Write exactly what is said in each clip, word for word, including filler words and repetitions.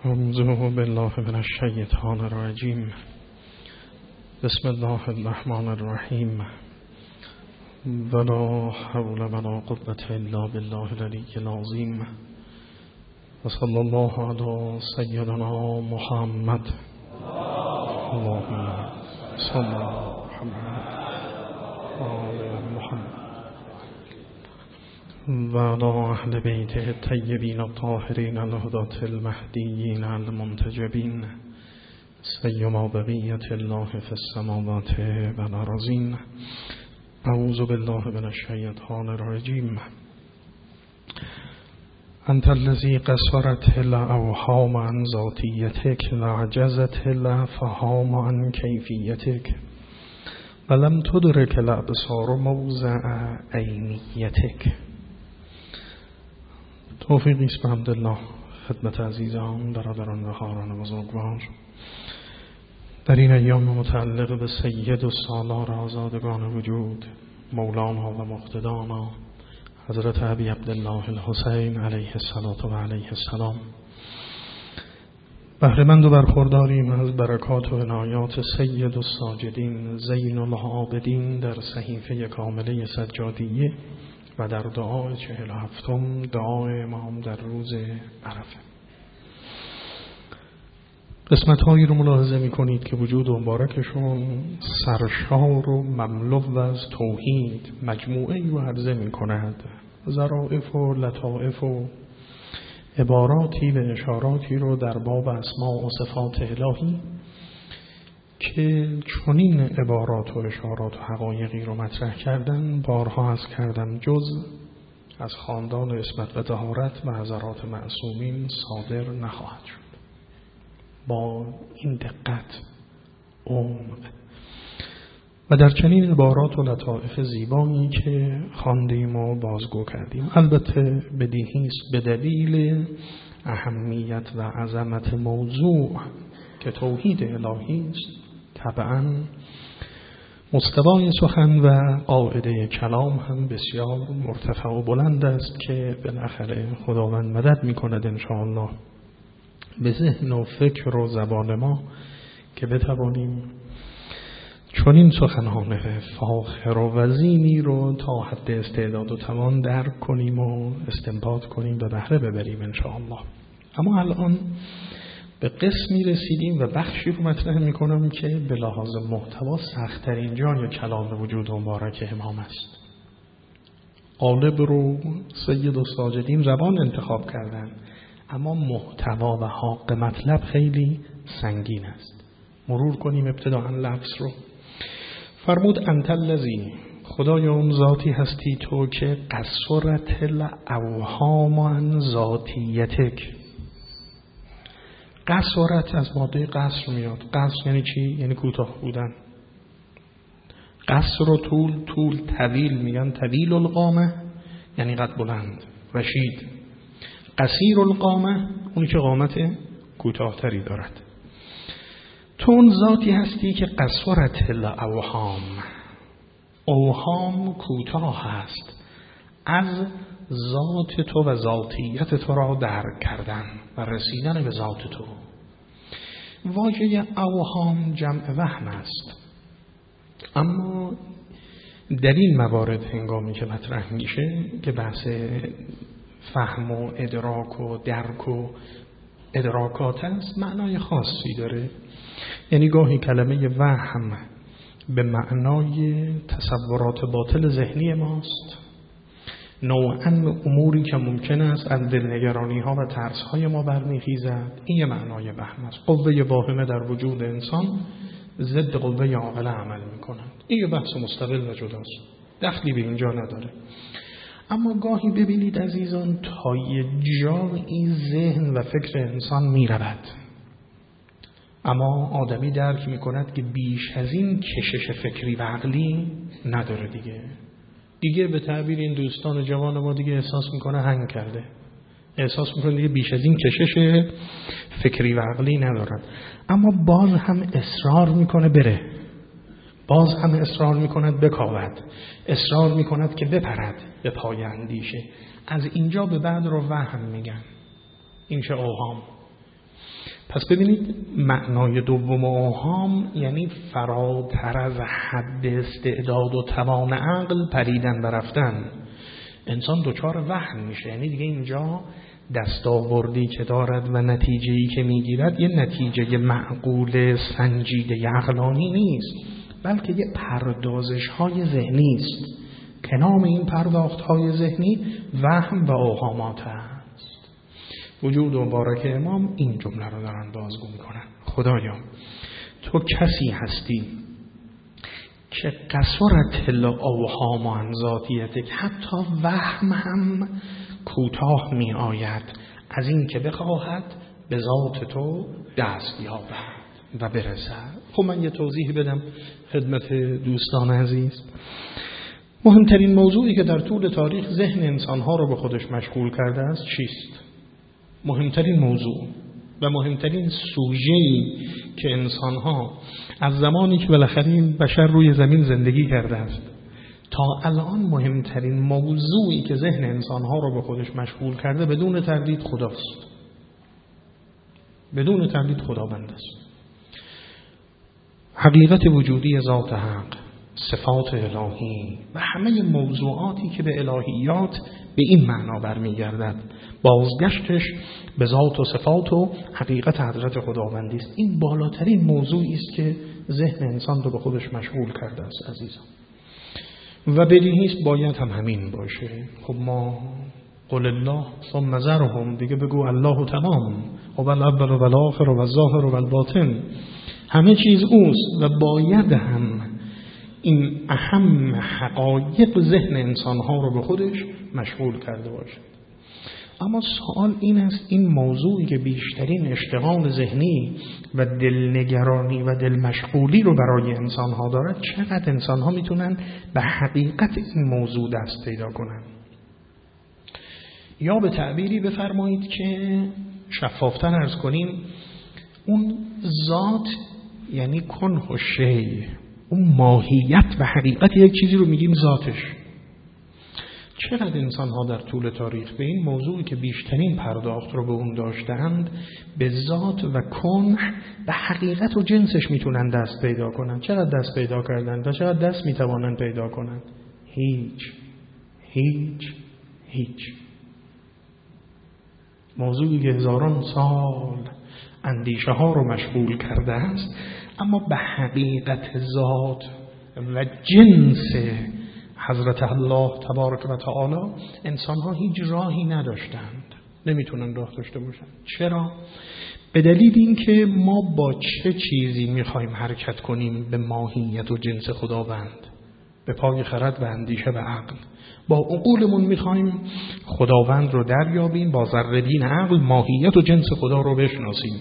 اعوذ بالله من الشیطان الرجیم. بسم الله الرحمن الرحیم. ولا حول ولا قوة الا بالله العلی العظیم. و صلی الله علی سیدنا محمد. اللهم صل علی محمد آل محمد و علی اهل بیت الطیبین الطاهرین الهداة المهدیین المنتجبین سیما بقیة الله فی السماوات و الارضین. اعوذ بالله من الشیطان الرجیم. انت الذی قصرت الاوهام عن ذاتیتک و عجزت الافهام عن کیفیتک و لم تدرک الابصار موضع عینیتک. توفیقی است بحمدالله خدمت عزیزان، برادران و خواهران بزرگوار، در این ایام متعلق به سید و سالار آزادگان وجود مولانا و مقتدانا حضرت ابی عبدالله الحسین علیه الصلاة و علیه السلام بهره‌مند و برخورداریم از برکات و عنایات سید الساجدین زین العابدین در صحیفه کامله سجادیه و در دعای چهل و هفتم دعای امام در روز عرفه. قسمت هایی رو ملاحظه می کنید که وجود مبارکشون سرشار و مملو از توحید مجموعه رو عرضه می کند. ظرافت و لطائف و عباراتی و اشاراتی رو در باب اسماء و صفات الهی که چنین عبارات و اشارات و حقایقی رو مطرح کردن بارها از کردم جز از خاندان عصمت و طهارت و حضرات معصومین صادر نخواهد شد. با این دقت عمق و در چنین عبارات و لطائف زیبایی که خواندیم و بازگو کردیم، البته بدیهی است به دلیل اهمیت و عظمت موضوع که توحید الهی است، طبعا مستوای سخن و قاعده کلام هم بسیار مرتفع و بلند است که بالاخره خداوند مدد می‌کند انشاءالله به ذهن و فکر و زبان ما که بتوانیم چون این سخنان فاخر و وزینی رو تا حد استعداد و توان درک کنیم و استنباط کنیم و بهره ببریم انشاءالله. اما الان به قسمی رسیدیم و بخشی رو مطرح میکنم که به لحاظ محتوا سخت‌ترین جای کلام وجود مبارک امام است. قالب رو سید الساجدین زبان انتخاب کردن، اما محتوا و حق مطلب خیلی سنگین است. مرور کنیم ابتداء لفظ رو. فرمود انت الذی، خدای اون ذاتی هستی تو که قصرت الاوهام عن ذاتیتک. قصرت از ماده قصر میاد. قصر یعنی چی؟ یعنی کوتاه بودن. قصر و طول، طول طویل میگن طویل القامه یعنی قد بلند رشید. قصیر القامه اونی که قامت کوتاه‌تری دارد. تو اون ذاتی هستی که قصرت الاوهام، اوهام کوتاه هست از ذات تو و ذاتیت تو را درک کردن و رسیدن به ذات تو. واژه اوهام جمع وهم است، اما در این موارد هنگامی که مطرح میشه که بحث فهم و ادراک و درک و ادراکات است، معنای خاصی داره. یعنی گاهی کلمه وهم به معنای تصورات باطل ذهنی ماست، نوعاً اموری که ممکن است از دلنگرانی ها و ترس های ما برمیخیزد. این یه معنای وهم است. قوه واهمه در وجود انسان ضد قوه عاقله عمل میکنند. این یه بحث مستقل و جداست، دخلی به اینجا نداره. اما گاهی ببینید عزیزان تا یه جایی ذهن و فکر انسان میرود، اما آدمی درک میکند که بیش از این کشش فکری و عقلی نداره دیگه. دیگه به تعبیر این دوستان جوان ما دیگه احساس میکنه هنگ کرده، احساس میکنه دیگه بیش از این کشش فکری و عقلی ندارد. اما باز هم اصرار میکنه بره، باز هم اصرار میکند بکاود، اصرار میکند که بپرد به پای اندیشه. از اینجا به بعد رو وهم میگن. این چه اوهام. پس ببینید معنای دوم اوهام یعنی فراتر از حد استعداد و توان عقل پریدن و رفتن. انسان دچار وهم میشه، یعنی دیگه اینجا دستاوردی که دارد و نتیجه‌ای که میگیرد یه نتیجه معقول سنجیده عقلانی نیست، بلکه یه پردازش‌های ذهنی است که نام این پرداخت‌های ذهنی وهم و اوهامات است. وجود مبارک امام این جمله رو دارن بازگو میکنن: خدایا تو کسی هستی که قصرت الاوهام عن ذاتیتک، حتی وهم هم کوتاه می آید از این که بخواهد به ذات تو دست یابد و برسد. خب من یه توضیح بدم خدمت دوستان عزیز. مهمترین موضوعی که در طول تاریخ ذهن انسانها رو به خودش مشغول کرده است چیست؟ مهمترین موضوع و مهمترین سوژه‌ای که انسانها از زمانی که بالاخره این بشر روی زمین زندگی کرده است تا الان مهمترین موضوعی که ذهن انسانها رو به خودش مشغول کرده بدون تردید خداست. بدون تردید خداوند است. حقیقت وجودی ذات حق، صفات الهی و همه موضوعاتی که به الهیات به این معنا برمیگردد، بازگشتش به ذات و صفات و حقیقت حضرت خداوندی است. این بالاترین موضوعی است که ذهن انسان رو به خودش مشغول کرده است عزیزان، و بدیهی است باید هم همین باشه. خب ما قل الله ثم ذرهم، دیگه بگو الله تمام، و الاول و الاخر و الظاهر و الباطن، همه چیز اوست و باید هم این اهم حقایق ذهن انسانها رو به خودش مشغول کرده باشد. اما سوال این است این موضوعی که بیشترین اشتغال ذهنی و دلنگرانی و دلمشغولی رو برای انسانها دارد، چقدر انسانها میتونن به حقیقت این موضوع دست پیدا کنن؟ یا به تعبیری بفرمایید که شفافتر عرض کنیم، اون ذات یعنی کنه و شی، اون ماهیت و حقیقت یک چیزی رو میگیم ذاتش. چقدر انسان ها در طول تاریخ به این موضوعی که بیشترین پرداخت رو به اون داشتند، به ذات و کنه و حقیقت و جنسش میتونن دست پیدا کنن؟ چقدر دست پیدا کردن و چقدر دست میتوانن پیدا کنن؟ هیچ هیچ هیچ. موضوعی که هزاران سال اندیشه ها رو مشغول کرده است، اما به حقیقت ذات و جنس حضرت الله تبارک و تعالی انسان ها هیچ راهی نداشتند، نمیتونن راه داشته باشند. چرا؟ به دلیل اینکه ما با چه چیزی میخوایم حرکت کنیم به ماهیت و جنس خداوند؟ به پای خرد و اندیشه و عقل. با عقولمون میخوایم خداوند رو دریابیم، با ذره‌بین عقل ماهیت و جنس خدا رو بشناسیم.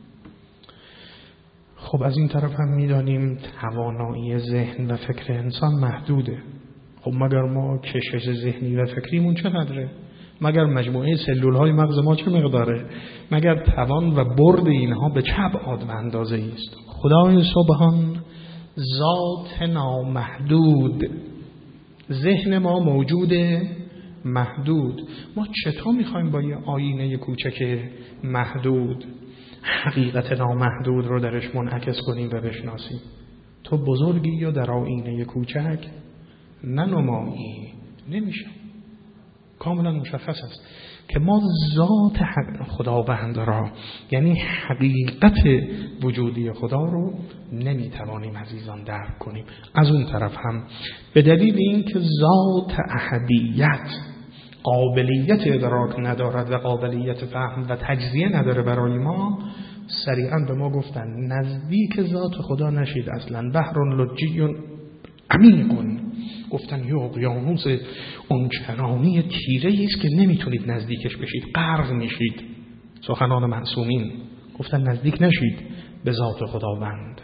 خب از این طرف هم میدانیم توانایی ذهن و فکر انسان محدوده. خب مگر ما کشش ذهنی و فکریمون چقدره؟ مگر مجموعه سلول‌های مغز ما چه مقداره؟ مگر توان و برد اینها به چه ابعاد و اندازه است؟ خدای سبحان ذات نامحدود، ذهن ما موجود محدود. ما چطور میخوایم با یه آینه کوچک محدود حقیقت نامحدود رو درش منعکس کنیم و بشناسیم؟ تو بزرگی یا در آینه کوچک ننمایی؟ نمیشه. کاملا مشخص است که ما ذات خداوند را، یعنی حقیقت وجودی خدا رو نمیتوانیم عزیزان درک کنیم. از اون طرف هم به دلیل اینکه ذات احدیت قابلیت ادراک ندارد و قابلیت فهم و تجزیه نداره برای ما، سریعا به ما گفتن نزدیک ذات خدا نشید اصلا. بحر لجی عمیق، گفتن یه اقیانوس اونچنانی تیره است که نمیتونید نزدیکش بشید، غرق میشید. سخنان معصومین گفتن نزدیک نشید به ذات خداوند.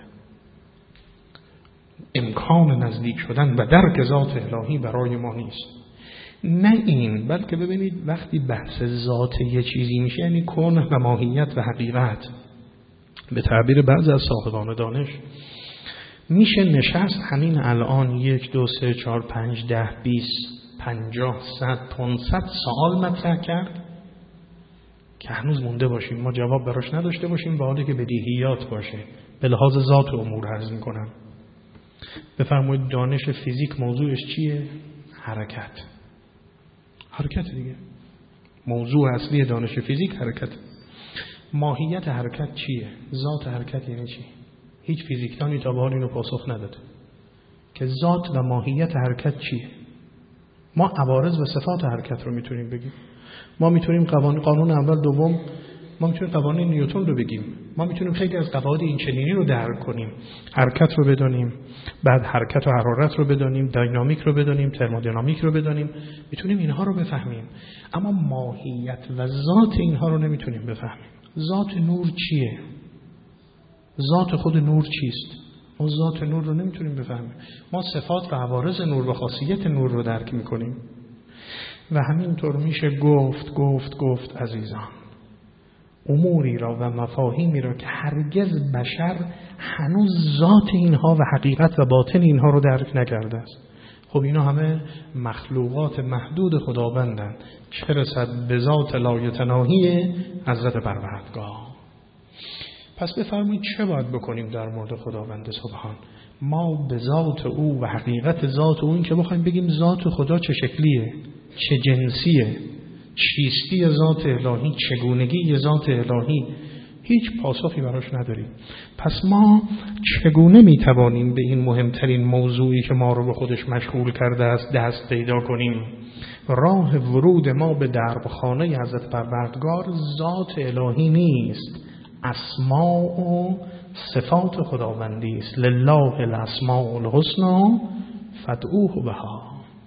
امکان نزدیک شدن و درک ذات الهی برای ما نیست. نه این، بلکه ببینید وقتی بحث ذات یه چیزی میشه یعنی کنه و ماهیت و حقیقت، به تعبیر بعضی از صاحبان دانش میشه نشست همین الان یک دو سه چهار پنج ده بیست پنجاه صد پانصد سوال مطرح کرد که هنوز مونده باشیم، ما جواب براش نداشته باشیم، به حالی که بدیهیات باشه. به لحاظ ذات امور عرض میکنم. بفرمایید دانش فیزیک موضوعش چیه؟ حرکت. حرکت دیگه. موضوع اصلی دانش فیزیک حرکت. ماهیت حرکت چیه؟ ذات حرکت یعنی چی؟ هیچ فیزیکدانی تا به حال اینو پاسخ نداده که ذات و ماهیت حرکت چیه. ما عوارض و صفات حرکت رو میتونیم بگیم. ما میتونیم قوانین قانون اول دوم، ما میتونیم قوانین نیوتن رو بگیم. ما میتونیم خیلی از قواعد این چنینی رو درک کنیم. حرکت رو بدانیم، بعد حرکت و حرارت رو بدانیم، دینامیک رو بدانیم، ترمودینامیک رو بدانیم. میتونیم اینها رو بفهمیم. اما ماهیت و ذات اینها رو نمیتونیم بفهمیم. ذات نور چیه؟ ذات خود نور چیست؟ ما ذات نور رو نمیتونیم بفهمیم. ما صفات و عوارض نور و خاصیت نور رو درک میکنیم. و همینطور میشه گفت گفت گفت عزیزان، اموری را و مفاهیمی را که هرگز بشر هنوز ذات اینها و حقیقت و باطن اینها رو درک نکرده است. خب اینا همه مخلوقات محدود خداوندند، چه رسد به ذات لایتناهی حضرت پروردگار. پس بفرمایید چه باید بکنیم در مورد خداوند سبحان؟ ما به ذات او و حقیقت ذات او، این که بخوایم بگیم ذات خدا چه شکلیه، چه جنسیه، چیستی ذات الهی، چگونگی ذات الهی، هیچ پاسخی براش نداریم. پس ما چگونه میتوانیم به این مهمترین موضوعی که ما رو به خودش مشغول کرده است دست پیدا کنیم؟ راه ورود ما به دربخانه حضرت پروردگار ذات الهی نیست، اسماء و صفات خداوندی است. لله الاسماء الحسنی فادعوه بها.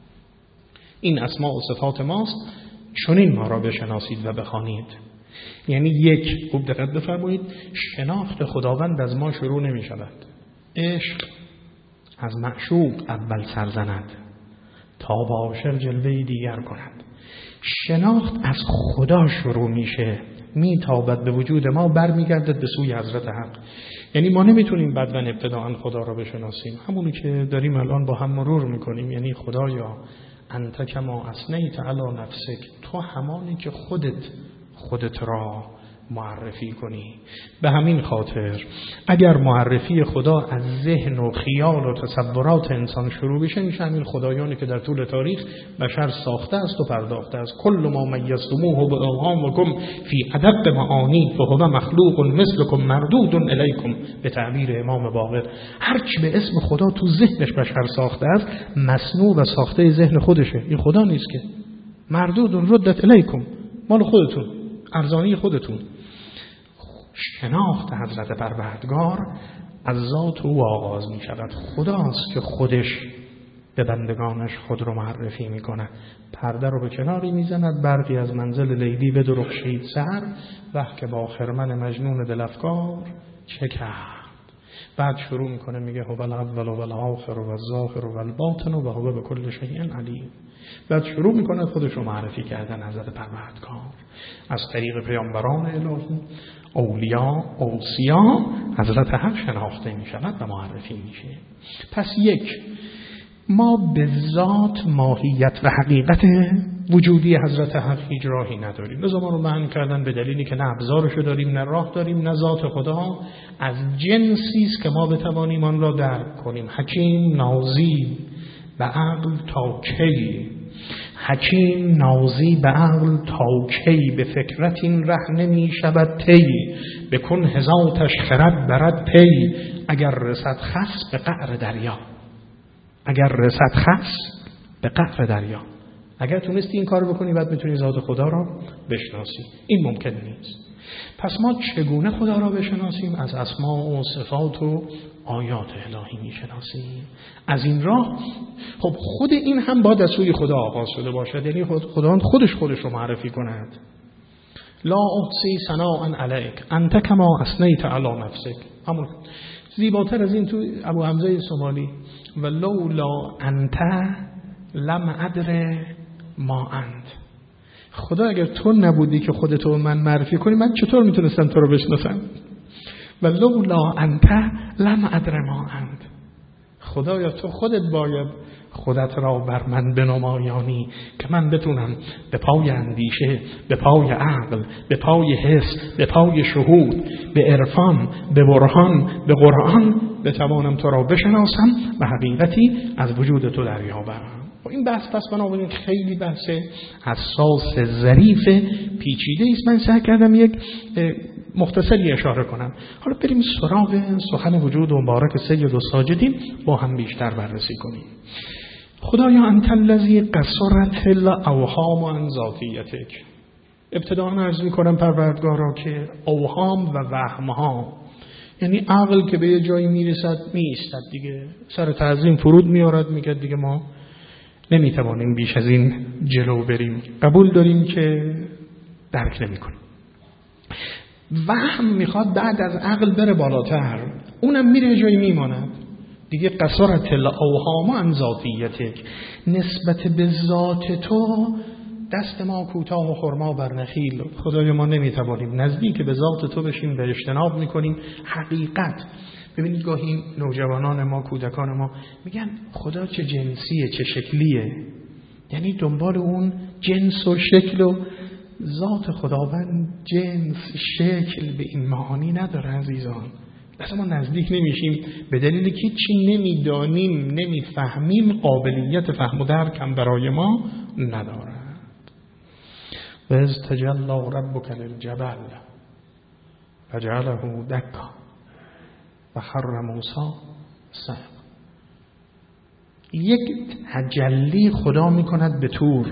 این اسماء و صفات ماست، چنین ما را بشناسید و بخوانید. یعنی یک، خوب دقت بفرمایید، شناخت خداوند از ما شروع نمی شود. عشق از معشوق اول سرزند تا با عاشق جلوه دیگر کند. شناخت از خدا شروع میشه، میتابد به وجود ما، برمیگردد به سوی حضرت حق. یعنی ما نمیتونیم بدون ابتداء خدا را بشناسیم، همونی که داریم الان با هم مرور میکنیم. یعنی خدایا انت کما اثنیت علی نفسک، تو همانی که خودت خودت را معرفی کنی. به همین خاطر اگر معرفی خدا از ذهن و خیال و تصورات انسان شروع بشه، میشه همین خدایانی که در طول تاریخ بشر ساخته است و پرداخته است. کل ما میزتموه بأوهامکم فی ادق معانی فهو مخلوق مثلکم مردود الیکم، به تعبیر امام باقر. هرچی به اسم خدا تو ذهنش بشر ساخته است مصنوع و ساخته ذهن خودشه، این خدا نیست که. مردود ردت الیکم، مال خودتون، ارزانی خودتون. شناخت حضرت پروردگار از ذات او آغاز می شود. خداست که خودش به بندگانش خود رو معرفی می کند. پرده رو به کناری می زند، برقی از منزل لیلی بدرخشید سحر، وقت که با خرمن مجنون دلفکار چه کرد. بعد شروع میکنه میگه هو الاول و الاخر و الظاهر و الباطن و هو بكل شیء علیم. بعد شروع میکنه خودش رو معرفی کردن حضرت پروردگار از طریق پیامبران الهی، اولیا، اوصیا. حضرت حق شناخته میشود و معرفی میشه. پس یک، ما به ذات، ماهیت و حقیقت وجودی حضرت حق هیچ راهی نداریم. لذا ما رو معنی کردن به دلیلی که نه ابزارشو داریم، نه راه داریم، نه ذات خدا از جنسی است که ما بتوانیم آن را درک کنیم. حکیم نازی به عقل تا کی، حکیم نازی به عقل تا کی، به فکرت این ره نمی شود طی، بکن هزاتش خرد برد پی، اگر رسد خس به قعر دریا. اگر رسد خس به قعر دریا، اگر تونستی این کار بکنی بعد میتونی ذات خدا را بشناسی. این ممکن نیست. پس ما چگونه خدا را بشناسیم؟ از اسماء و صفات و آیات الهی میشناسیم. از این راه خب خود این هم باید از سوی خدا آغاز شده باشد، یعنی خود خداوند خودش خودش رو معرفی کند. لا احصی ثناء علیک انت کما اثنیت علی نفسک. همون زیباتر از این تو ابو حمزه سومالی، و لولا انت لم ادر ما انت. خدا اگر تو نبودی که خودتو من معرفی کنی، من چطور میتونستم تو رو بشناسم؟ و لولا انت لم ادر ما انت. خدایا تو خودت باید خودت را بر من بنمایانی که من بتونم به پای اندیشه، به پای عقل، به پای حس، به پای شهود، به عرفان، به برهان، به قرآن بتوانم تو را بشناسم و حقیقتی از وجود تو دریابم. این بحث پس بنابراین خیلی بحث حساس، ظریف، پیچیده است. من سعی کردم یک مختصری اشاره کنم. حالا بریم سراغ سخن وجود مبارک سید و ساجدین با هم بیشتر بررسی کنیم. خدایا انت الذی قصرت الاوهام عن ذاتیتک. ابتداء عرض می‌کنم پروردگارا که اوهام و وهم‌ها، یعنی عقل که به یه جایی میرسد میایستد دیگه، سر تعظیم فرود میارد، میگه دیگه ما نمیتوانیم بیش از این جلو بریم، قبول داریم که درک نمی‌کنیم. وهم میخواد بعد از عقل بره بالاتر، اونم میره جایی میماند دیگه. قصرت الاوهام عن ذاتیتک، نسبت به ذات تو دست ما کوتاه و خرما بر نخیل. خدای ما نمیتوانیم نزدیک به ذات تو بشیم و اجتناب میکنیم. حقیقت ببینید گاهی نوجوانان ما، کودکان ما میگن خدا چه جنسیه، چه شکلیه، یعنی دنبال اون جنس و شکل و ذات خداوند جنس، شکل به این معانی نداره عزیزان. اصلا ما نزدیک نمیشیم به دلیلی که چی نمیدانیم، نمیفهمیم، قابلیت فهم و درک هم برای ما ندارد. و از تجلی ربک للجبل فجعله دکا و خر موسی صعقا. یک تجلی خدا میکند به طور.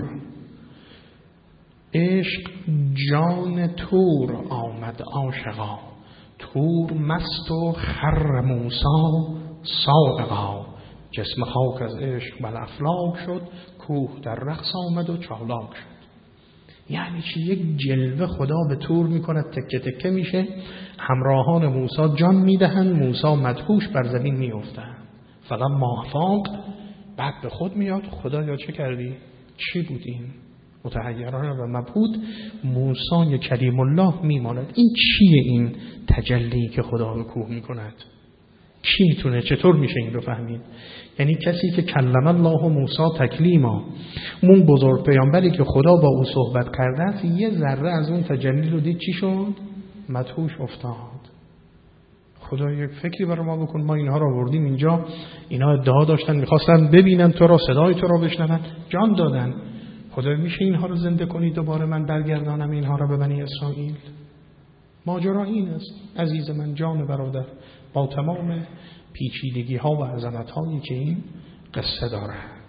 عشق جان طور آمد عاشقا، طور مست و خر موسی صاعقا. جسم خاک از عشق بل افلاک شد، کوه در رقص آمد و چالاک شد. یعنی چی؟ یک جلوه خدا به طور میکند، تکه تکه میشه، همراهان موسی جان میدهند، موسی مدهوش بر زمین میافتند. فقط مافاق بعد به خود میاد، خدایا چه کردی؟ چی بود این؟ متحیرانه و مبهوت موسی کلیم الله میماند. این چیه این تجلی که خدا به کوه میکند؟ کی میتونه، چطور میشه این رو فهمید؟ یعنی کسی که کلم الله موسی تکلیما، اون بزرگ پیامبری که خدا با او صحبت کرده است، یه ذره از اون تجلی رو دید چی شد؟ مدهوش افتاد. خدا یک فکری برای ما بکن، ما اینها رو آوردیم اینجا، اینا ادعا داشتن میخواستن ببینن تو را، صدای تو را بشنون، جان دادن. خدا میشه اینها رو زنده کنی دوباره من برگردانم اینها رو به بنی اسرائیل؟ ماجرا این است عزیز من، جان برادر، با تمام پیچیدگی ها و عظمت هایی که این قصه داره.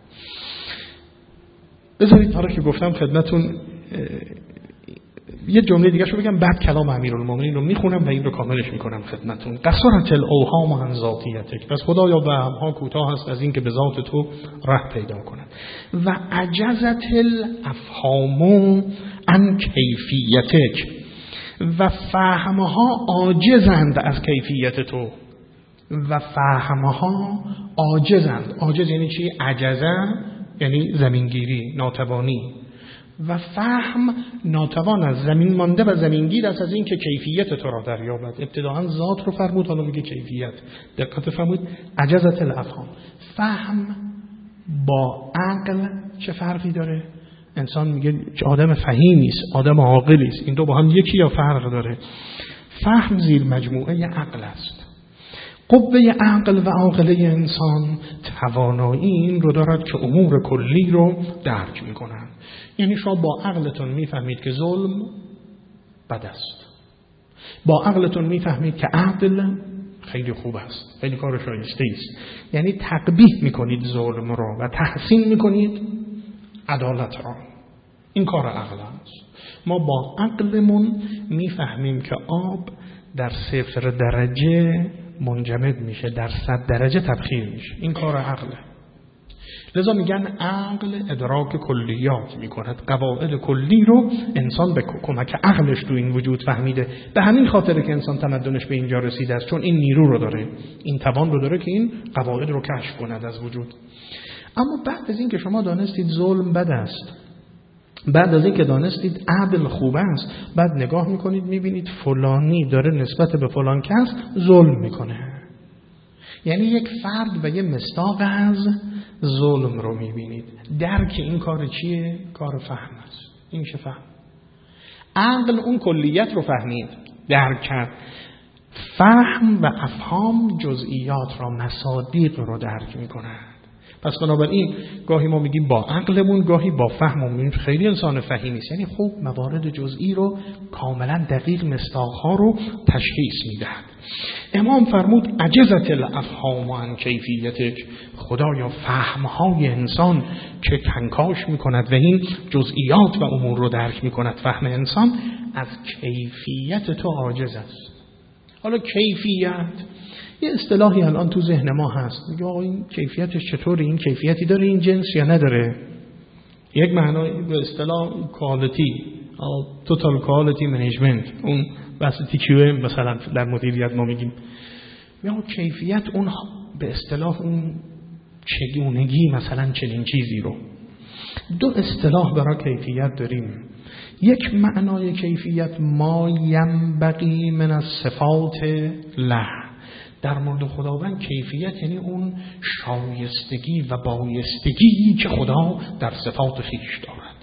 بذارید حالا که گفتم خدمتون یه جمله دیگه شو بگم، بعد کلام امیرالمومنین رو میخونم و این رو کاملش میکنم خدمتون. قصرت الاوهام عن ذاتیتک، پس خدایا وهم‌ها کوتاه است از این که به ذات تو ره پیدا کند. و عجزت الافهام عن کیفیتک، و فهمها عاجزند از کیفیت تو. و فهمها عاجزند. عاجز یعنی چی؟ عجزه یعنی زمینگیری، ناتوانی. و فهم ناتوان از زمین مانده و زمینگیر است از این که کیفیت تو را دریابد. ابتداعا ذات رو فرمود، حالا میگه کیفیت. دقت فرمود. عجزت الافهام. فهم با عقل چه فرقی داره؟ انسان میگه آدم فهیمی است، آدم عاقلی است. این دو با هم یکی یا فرق داره؟ فهم زیر مجموعه عقل است. قوه عقل و عاقله انسان توانایی این رو دارد که امور کلی رو درک میکنن. یعنی شما با عقلتون میفهمید که ظلم بد است، با عقلتون میفهمید که عدل خیلی خوب است، خیلی کار شایسته است. یعنی تقبیح میکنید ظلم را و تحسین میکنید عدالت را. این کار عقل است. ما با عقلمون میفهمیم که آب در صفر درجه منجمد میشه، در صد درجه تبخیر میشه. این کار عقله. لذا میگن عقل ادراک کلیات میکند. قواعد کلی رو انسان به کمک عقلش تو این وجود فهمیده. به همین خاطره که انسان تمدنش به اینجا رسیده است، چون این نیرو رو داره، این توان رو داره که این قواعد رو کشف کند از وجود. اما بعد از این که شما دانستید ظلم بد است، بعد از این که دانستید عدل خوب است، بعد نگاه میکنید میبینید فلانی داره نسبت به فلان کس ظلم میکنه. یعنی یک فرد و یک مصداق از ظلم رو میبینید. درک این کار چیه؟ کار فهم است. این چه فهم؟ عقل اون کلیت رو فهمید، درک کرد. فهم و افهام جزئیات را، مصادیق رو درک میکنند. پس بنابراین گاهی ما میگیم با عقلمون، گاهی با فهممون. خیلی انسان فهیمی است، یعنی خوب موارد جزئی رو کاملا دقیق مصداقها رو تشخیص میدهد. امام فرمود عجزت الافهام عن کیفیتک، خدایا فهمهای انسان که کنکاش میکند و این جزئیات و امور رو درک میکند، فهم انسان از کیفیت تو عاجز است. حالا کیفیت یه اصطلاحی الان تو ذهن ما هست، میگه آقا این کیفیتش چطوره، این کیفیتی داره این جنس یا نداره. یک معنای به اصطلاح کوالیتی، توتال کوالیتی منیجمنت، اون بحث تی کیو ام مثلا در مدیریت ما میگیم، یا کیفیت اون به اصطلاح اون چگونگی مثلا چنین چیزی رو. دو اصطلاح برای کیفیت داریم. یک معنای کیفیت ما ینبغی من الصفات له، در مورد خداوند کیفیت یعنی اون شایستگی و بایستگی که خدا در صفات خویش دارد،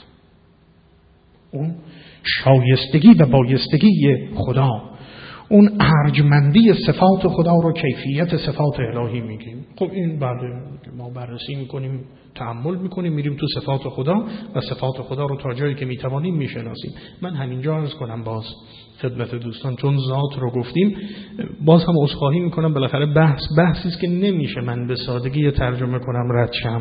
اون شایستگی و بایستگی خدا، اون ارجمندی صفات خدا رو کیفیت صفات الهی میگیم. خب این بعد ما بررسی میکنیم، تأمل میکنیم، میریم تو صفات خدا و صفات خدا رو تا جایی که میتوانیم میشناسیم. من همینجا عرض کنم باز خدمت دوستان، چون ذات رو گفتیم، باز هم عذرخواهی میکنم، بالاخره بحث بحثی است که نمیشه من به سادگی ترجمه کنم رد شم.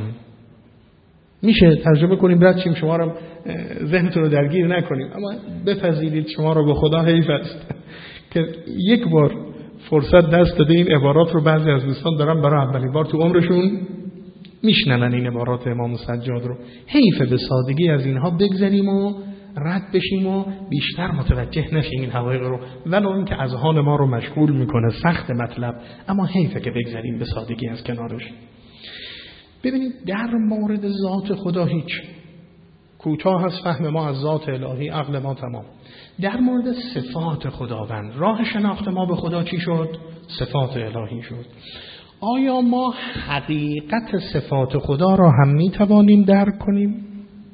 میشه ترجمه کنیم رد شیم، شما رو ذهنتون رو درگیر نکنیم، اما بپذیرید شما رو به خدا حیف است که یک بار فرصت دست داده این عبارات رو بعضی از دوستان دارن برای اولین بار تو عمرشون میشنون این عبارات امام سجاد رو. حیف به سادگی از اینها بگذریم و رد بشیم و بیشتر متوجه نشیم این حقایق رو، ولو این که از حال ما رو مشغول میکنه، سخت مطلب، اما حیفه که بگذریم به سادگی از کنارش. ببینید در مورد ذات خدا هیچ، کوتاه هست فهم ما از ذات الهی، عقل ما تمام. در مورد صفات خداوند، راه شناخت ما به خدا چی شد؟ صفات الهی شد. آیا ما حقیقت صفات خدا را هم می توانیم درک کنیم؟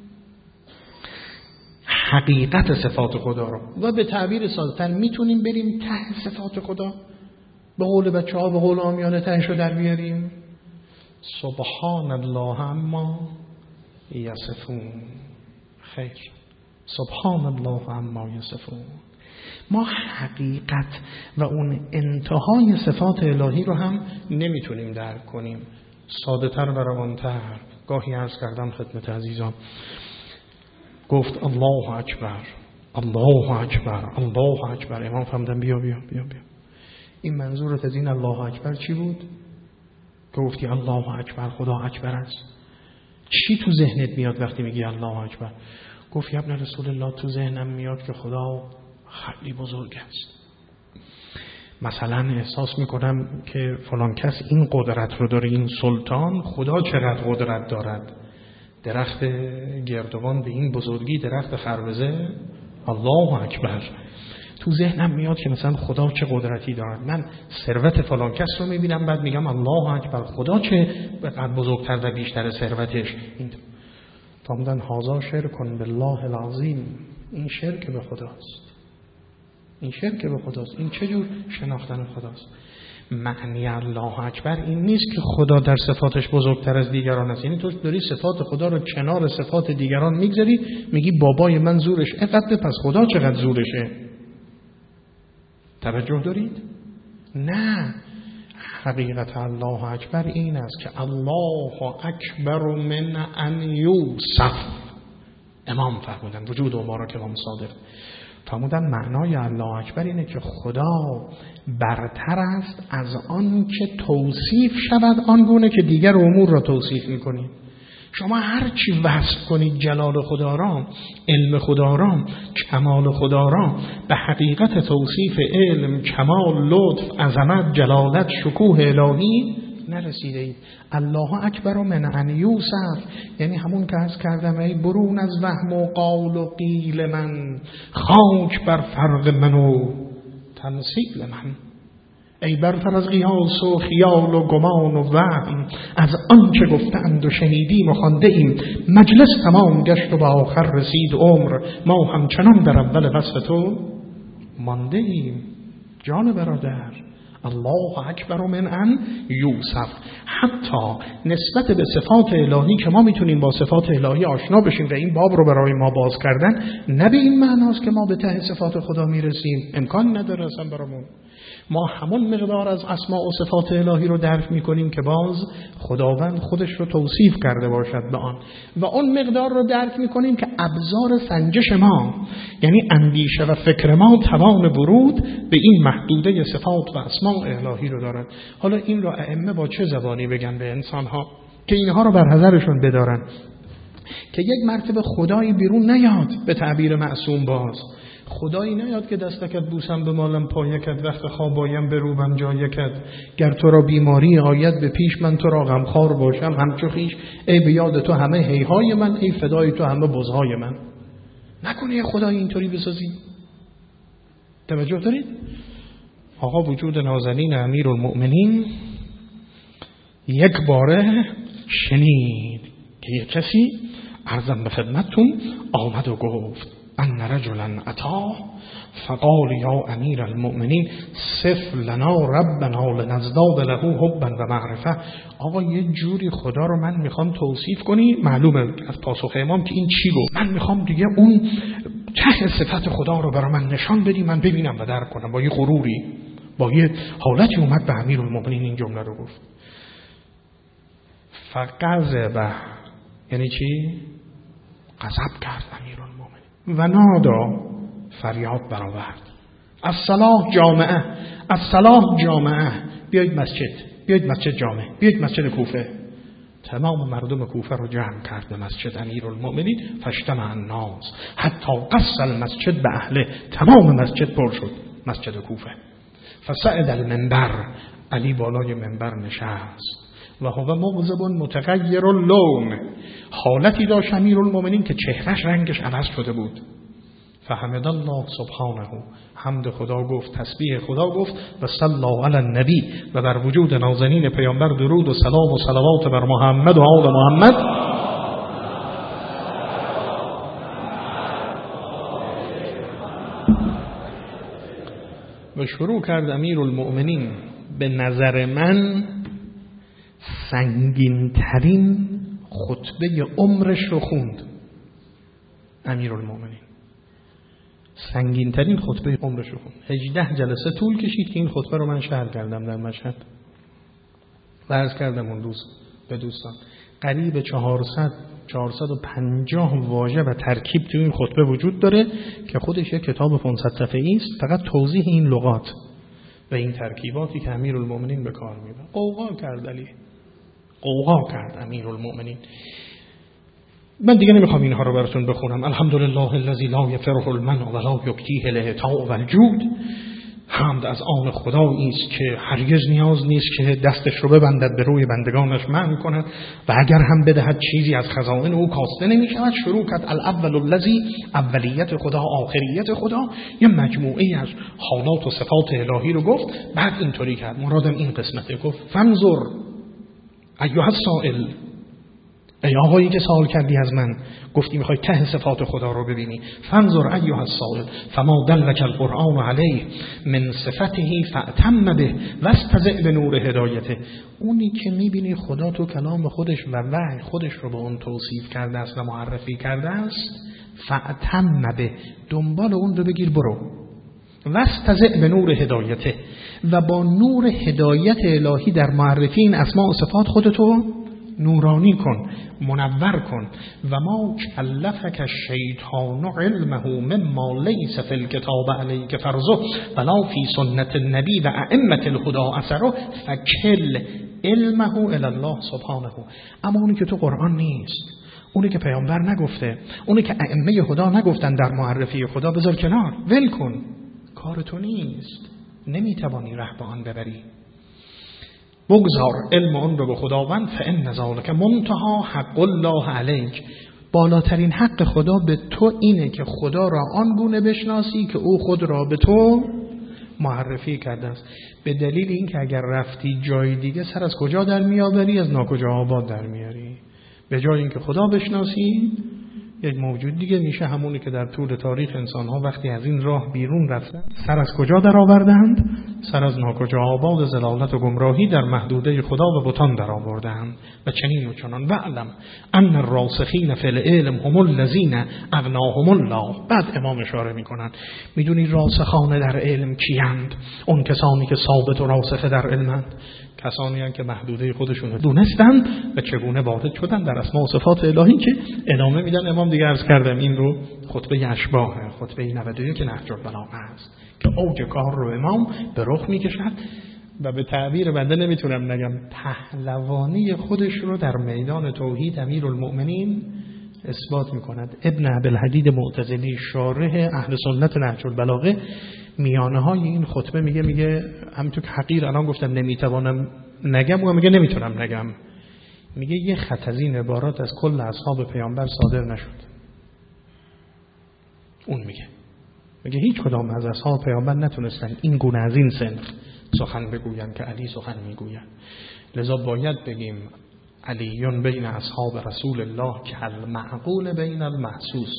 حقیقت صفات خدا را، و به تعبیر ساده‌تر میتونیم بریم ته صفات خدا، به قول بچه ها، به قول عامیانه تهش رو در بیاریم؟ سبحان الله عما یصفون. خیر، سبحان الله عما یصفون. ما حقیقت و اون انتهای صفات الهی رو هم نمیتونیم درک کنیم. ساده تر و روانتر گاهی عرض کردم خدمت عزیزان، گفت الله اکبر، الله اکبر، الله اکبر. امام فرمودن بیا بیا بیا بیا. این منظورت از این الله اکبر چی بود؟ که گفتی الله اکبر، خدا اکبر است. چی تو ذهنت میاد وقتی میگی الله اکبر؟ گفت ابن رسول الله تو ذهنم میاد که خدا خیلی بزرگ است. مثلا احساس میکنم که فلان کس این قدرت رو داره، این سلطان، خدا چقدر قدرت دارد. درخت گردوان به این بزرگی، درخت خربزه، الله اکبر. تو ذهنم میاد که مثلا خدا چه قدرتی دارد. من ثروت فلان کس رو میبینم بعد میگم الله اکبر، خدا چه قد بزرگتر و بیشتر ثروتش. این فرمودن هازا شرک بالله العظیم، این شرک به خداست، این شرک به خداست. این چه جور شناختن خداست؟ معنی الله اکبر این نیست که خدا در صفاتش بزرگتر از دیگران است. یعنی تو داری صفات خدا رو کنار صفات دیگران میگذاری، میگی بابای من زورش اینقدر، پس خدا چقدر زورشه. توجه دارید؟ نه، حقیقت الله اکبر این است که الله اکبر من ان یوصف. امام فرمودن وجود و مبارک امام صادق فرمودن معنای الله اکبر اینه که خدا برتر است از آن که توصیف شود آنگونه که دیگر امور را توصیف میکنید. شما هر چی وصف کنید جلال خدا را، علم خدا را، کمال خدا را، به حقیقت توصیف علم، کمال، لطف، عظمت، جلالت، شکوه الهی نرسیده اید. الله اکبر من ان یوصف یعنی همون که عرض کردم، ای برون از وهم و قال و قیل من، خاک بر فرق من و تمثیل من. ای برتر از قیاس و خیال و گمان و وهم، از آنچه گفتند و شنیدیم و خوانده ایم. مجلس تمام گشت و به آخر رسید عمر، ما همچنان در اول وصف تو مانده ایم. جان برادر، الله اکبر من ان یوسف. حتی نسبت به صفات الهی که ما میتونیم با صفات الهی آشنا بشیم و این باب رو برای ما باز کردن، نه به این معناست که ما به ته صفات خدا میرسیم، امکان نداره اصلا برامون. ما همون مقدار از اسماء و صفات الهی رو درک میکنیم که باز خداوند خودش رو توصیف کرده باشد به آن، و اون مقدار رو درک میکنیم که ابزار سنجش ما، یعنی اندیشه و فکر ما، توان ورود به این محدوده صفات و اسماء الهی رو دارد. حالا این رو ائمه با چه زبانی بگن به انسان ها که اینها رو بر حذرشون بدارن، که یک مرتبه خدایی بیرون نیاد، به تعبیر معصوم باز خدایی نیاد که دستکت بوسم به مالم پایکت، وقت خوابایم بروبم جایکت، گر تو را بیماری آید به پیش، من تو را غمخوار باشم همچو خویش، ای به یاد تو همه هیهای من، ای فدای تو همه بزهای من. نکنه خدای اینطوری بسازی. توجه دارید؟ آقا وجود نازنین امیرالمؤمنین یک باره شنید که یک کسی عرضم به خدمتتون آمد و گفت ان رجلا اتا فقال یا امیر المؤمنین صف لنا ربنا لنزداد له حبا و معرفه. آقا یه جوری خدا رو من میخوام توصیف کنی، معلومه از پاسخ امام که این چی گفت، من میخوام دیگه اون ته صفت خدا رو برای من نشان بدی، من ببینم و درک کنم. با یه غروری، با یه حالتی اومد به امیر المؤمنین این جمله رو گفت. فغضب، یعنی چی؟ غضب کرد امیر و نادا، فریاد برآورد، از صلاح جامعه، از صلاح جامعه، بیایید مسجد، بیایید مسجد جامع، بیایید مسجد کوفه. تمام مردم کوفه رو جمع کرد به مسجد امیرالمؤمنین، فاجتمع الناس حتی قص المسجد به اهله، تمام مسجد پر شد، مسجد کوفه. فصعد المنبر، علی بالای منبر نشست و هو مغضب متغیر اللون، حالتی داشت امیرالمؤمنین که چهرش رنگش عوض شده بود. فحمد الله سبحانه، حمد خدا گفت، تسبیح خدا گفت، و صلی علی النبی، و بر وجود نازنین پیامبر درود و سلام و صلوات بر محمد و آل محمد. و شروع کرد امیرالمؤمنین به نظر من سنگین ترین خطبه عمرش رو خوند. امیرالمؤمنین سنگین ترین خطبه عمرش رو خوند. هجده جلسه طول کشید که این خطبه رو من شرح کردم در مشهد و عرض کردم اون روز به دوستان قریب چهارصد چهارصد و پنجاه واژه و ترکیب تو این خطبه وجود داره که خودش یک کتاب پانصد صفحه‌ای است، فقط توضیح این لغات و این ترکیباتی که امیرالمؤمنین به کار میبره. قوقا کرد علی، قوقا کرد امیرالمؤمنین. من دیگه نمیخوام اینها رو براتون بخونم. الحمدلله الذی لا یفرح المنع ولا یکتیه العطاء والجود. حمد از آن خدایی است که هرگز نیاز نیست که دستش رو ببندد به روی بندگانش منع کند و اگر هم بدهد چیزی از خزائن او کاسته نمیشود. شروع کرد الاول الذی، اولیت خدا، آخریت خدا، یه مجموعه از حالات و صفات الهی رو گفت. بعد اینطوری کرد، مرادم این قسمته، گفت فانظر ایها السائل، ای آقایی که سوال کردی از من، گفتی میخوای ته صفات خدا رو ببینی. فانظر ایها السائل فما دلک القرآن علیه من صفته فأتم به واستضع بنور هدایته. اونی که میبینی خدا تو کلام خودش و وحی خودش رو به اون توصیف کرده است و معرفی کرده است، فأتم به، دنبال اون رو بگیر برو. واستضع بنور هدایته، و با نور هدایت الهی در معرفی این اسماء و صفات خودتو نورانی کن، منور کن. و ما کلفک الشیطان علمه مما لیس فی الکتاب علیک فرضه ولا فی سنت النبی و ائمه الهدی اثره فکل علمه الی الله سبحانه. اما اونی که تو قرآن نیست، اونی که پیامبر نگفته، اونی که ائمه خدا نگفتن در معرفی خدا، بذار کنار، ول کن، کار تو نیست، نمیتوانی ره به آن ببری. بگذار علم اون رو به خداوند، فإن ذلک منتهی حق الله علیک. بالاترین حق خدا به تو اینه که خدا را آن گونه بشناسی که او خود را به تو معرفی کرده است. به دلیل اینکه اگر رفتی جای دیگه سر از کجا در میآوری؟ از ناکجا آباد در میاری. به جای اینکه خدا بشناسی یک موجود دیگه میشه، همونی که در طول تاریخ انسان‌ها وقتی از این راه بیرون رفتن سر از کجا در آوردند؟ سر از ناکجا آباد ضلالت و گمراهی در محدوده خدا و بتان در آوردند. و چنین و چنان. وعلم ان الراسخین فی العلم هم الذین اغناهم الله. بعد امام اشاره میکنند میدونی راسخان در علم کیند؟ اون کسانی که ثابت و راسخ در علمند، کسانی هستند که محدوده خودشون دونستند و چگونه وارد شدن در اسماء و صفات الهی که ادامه میدن. امام دیگه عرض کردم این رو خطبه اشباح، خطبه نود و یک نهج البلاغه است که اوج کار رو امام به رخ میکشد و به تعبیر بنده نمیتونم نگم پهلوانی خودش رو در میدان توحید امیرالمؤمنین اثبات میکند. ابن ابوالحدید معتزلی شارح اهل سنت نهج البلاغه میانه های این خطبه میگه میگه همینطور که حقیر الان گفتم نمیتوانم نگم و میگه نمیتونم نگم، میگه یه خط از این عبارات از کل اصحاب پیامبر صادر نشد. اون میگه میگه هیچ کدام از اصحاب پیامبر نتونستن این گونه از این صنف سخن بگویند که علی سخن میگوید. لذا باید بگیم علیون بین اصحاب رسول الله کالمعقول بین المحسوس.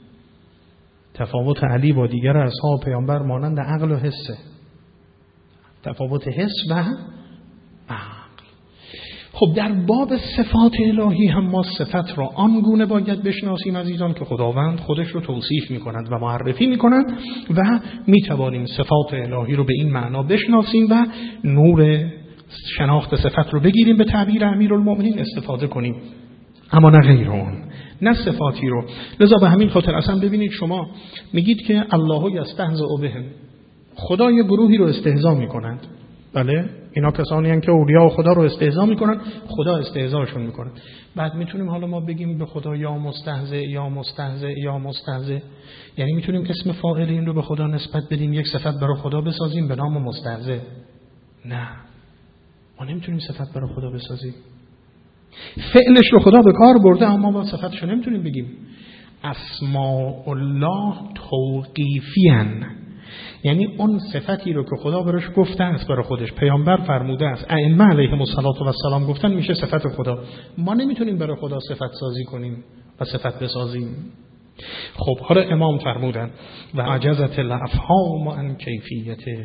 تفاوت علی با دیگر اصحاب پیامبر مانند عقل و حسه، تفاوت حس و عقل. خب در باب صفات الهی هم ما صفت را آنگونه باید بشناسیم عزیزان که خداوند خودش رو توصیف می کند و معرفی می کند و می توانیم صفات الهی رو به این معنا بشناسیم و نور شناخت صفت رو بگیریم، به تعبیر امیرالمؤمنین استفاده کنیم، اما نه غیر اون، نه صفاتی رو. لذا به همین خاطر اصلا ببینید شما میگید که الله یستهزئ بهم، خدا یه گروهی رو استهزا میکنند. بله اینا کسانی هستند که اولیاء خدا رو استهزا میکنند، خدا استهزاشون میکنه. بعد میتونیم حالا ما بگیم به خدا یا مستهزئ یا مستهزئ یا مستهزئ، یعنی میتونیم اسم فاعل این رو به خدا نسبت بدیم، یک صفت برای خدا بسازیم به نام مستهزئ؟ نه، ما نمیتونیم صفت برای خدا بسازیم. فعلش رو خدا به کار برده اما ما صفتش رو نمیتونیم بگیم. اسماء الله توقیفیان، یعنی اون صفتی رو که خدا برش گفته است برای خودش، پیامبر فرموده است، ائمه علیهم السلام گفتن میشه صفت خدا. ما نمیتونیم برای خدا صفت سازی کنیم و صفت بسازیم. خب حالا امام فرمودن و عجزت الافهام عن کیفیته،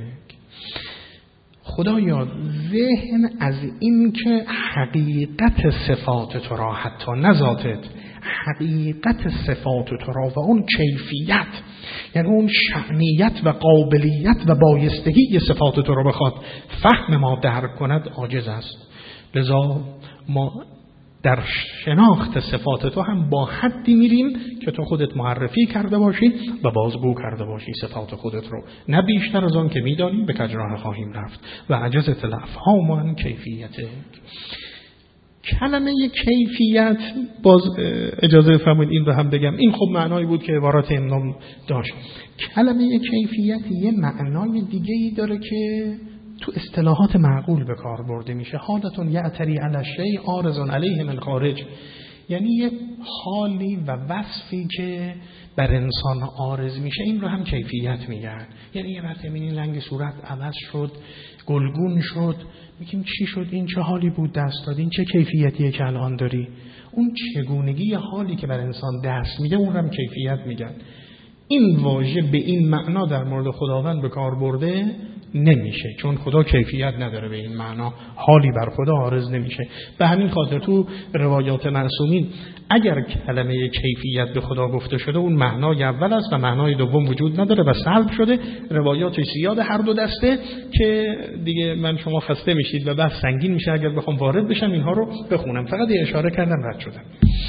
خدایا ذهن از این که حقیقت صفات تو را، حتی نه ذاتت، حقیقت صفات تو را و اون کیفیت، یعنی اون شأنیت و قابلیت و بایستگی صفات تو را بخواد فهم ما درک کند عاجز است. لذا ما در شناخت صفات تو هم با حدی میریم که تو خودت معرفی کرده باشی و بازگو کرده باشی صفات خودت رو، نه بیشتر از آن که میدانی به کجراه خواهیم رفت. و عجزت الافهام عن کیفیته. کلمه کیفیت، باز اجازه بفرمایید این رو هم بگم، این خب معنایی بود که عبارات امام داشت. کلمه کیفیت یه معنای دیگه‌ای داره که تو اصطلاحات معقول به کار برده میشه. حالتون یعتری علی الشیء عارض علیه من خارج، یعنی یه حالی و وصفی که بر انسان عارض میشه، این رو هم کیفیت میگن. یعنی یه وقت میبینین رنگ صورت عوض شد، گلگون شد، میگیم چی شد، این چه حالی بود دست داد، این چه کیفیتیه که الان داری. اون چگونگی حالی که بر انسان دست میده اون رو هم کیفیت میگن. این واژه به این معنا در مورد خداوند به کار برده نمیشه، چون خدا کیفیت نداره، به این معنا حالی بر خدا عارض نمیشه. به همین خاطر تو روایات معصومین اگر کلمه کیفیت به خدا گفته شده اون معنای اول است و معنای دوم وجود نداره و سلب شده. روایات زیاد هر دو دسته که دیگه من شما خسته میشید و بحث سنگین میشه اگر بخوام وارد بشم اینها رو بخونم، فقط یه اشاره کردم رد شدم.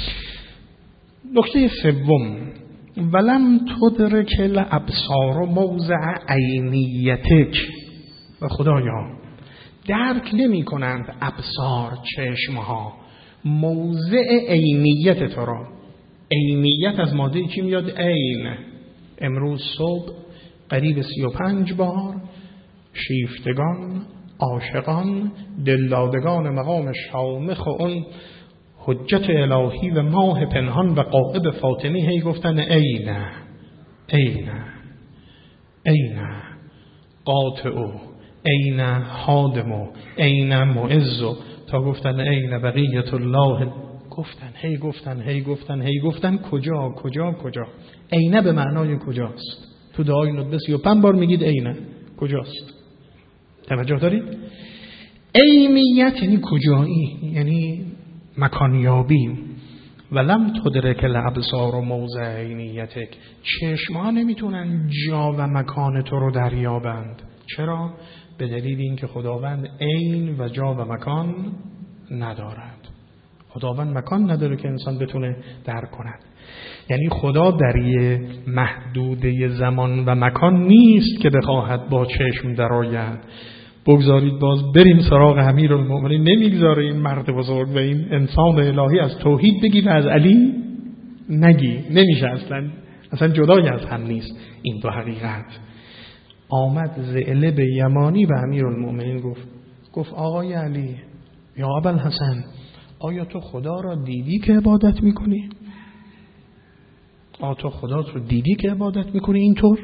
نکته سوم، ولم تدرک الابصار موضع عینیتک، و خدایا درک نمی کنند ابصار چشمها موضع عینیت تو را. عینیت از ماده چی میاد؟ عین. امروز صبح قریب سی و پنج بار شیفتگان، عاشقان، دلدادگان مقام شامخ و اون حجت الهی و ماه پنهان و غائب فاطمی هی گفتن اینه اینه اینه قاطع، این حادم، این معز، تا گفتن این بقیت الله. گفتن هی گفتن هی گفتن هی گفتن کجا کجا کجا. این به معنای کجاست. تو دعای ندبه سی و پنج بار میگید این کجاست. توجه دارید؟ عینیت یعنی کجایی، یعنی مکانیابی. ولم تدرک الابصار و موضع عینیتک. چشم‌ها نمیتونن جا و مکان تو رو دریابند. چرا؟ به دلیل اینکه خداوند عین و جا و مکان ندارد. خداوند مکان نداره که انسان بتونه درک کند. یعنی خدا در یه محدوده زمان و مکان نیست که بخواهد با چشم درآید. بگذارید باز بریم سراغ امیرالمؤمنین. نمیگذاره این مرد بزرگ و این انسان الهی از توحید بگی و از علی نگی. نمیشه، اصلا اصلا جدای از هم نیست این دو حقیقت. آمد ذئلب یمانی به امیرالمؤمنین گفت گفت آقای علی، یا ابوالحسن، آیا تو خدا را دیدی که عبادت میکنی؟ آیا تو خدا رو دیدی که عبادت میکنی اینطور؟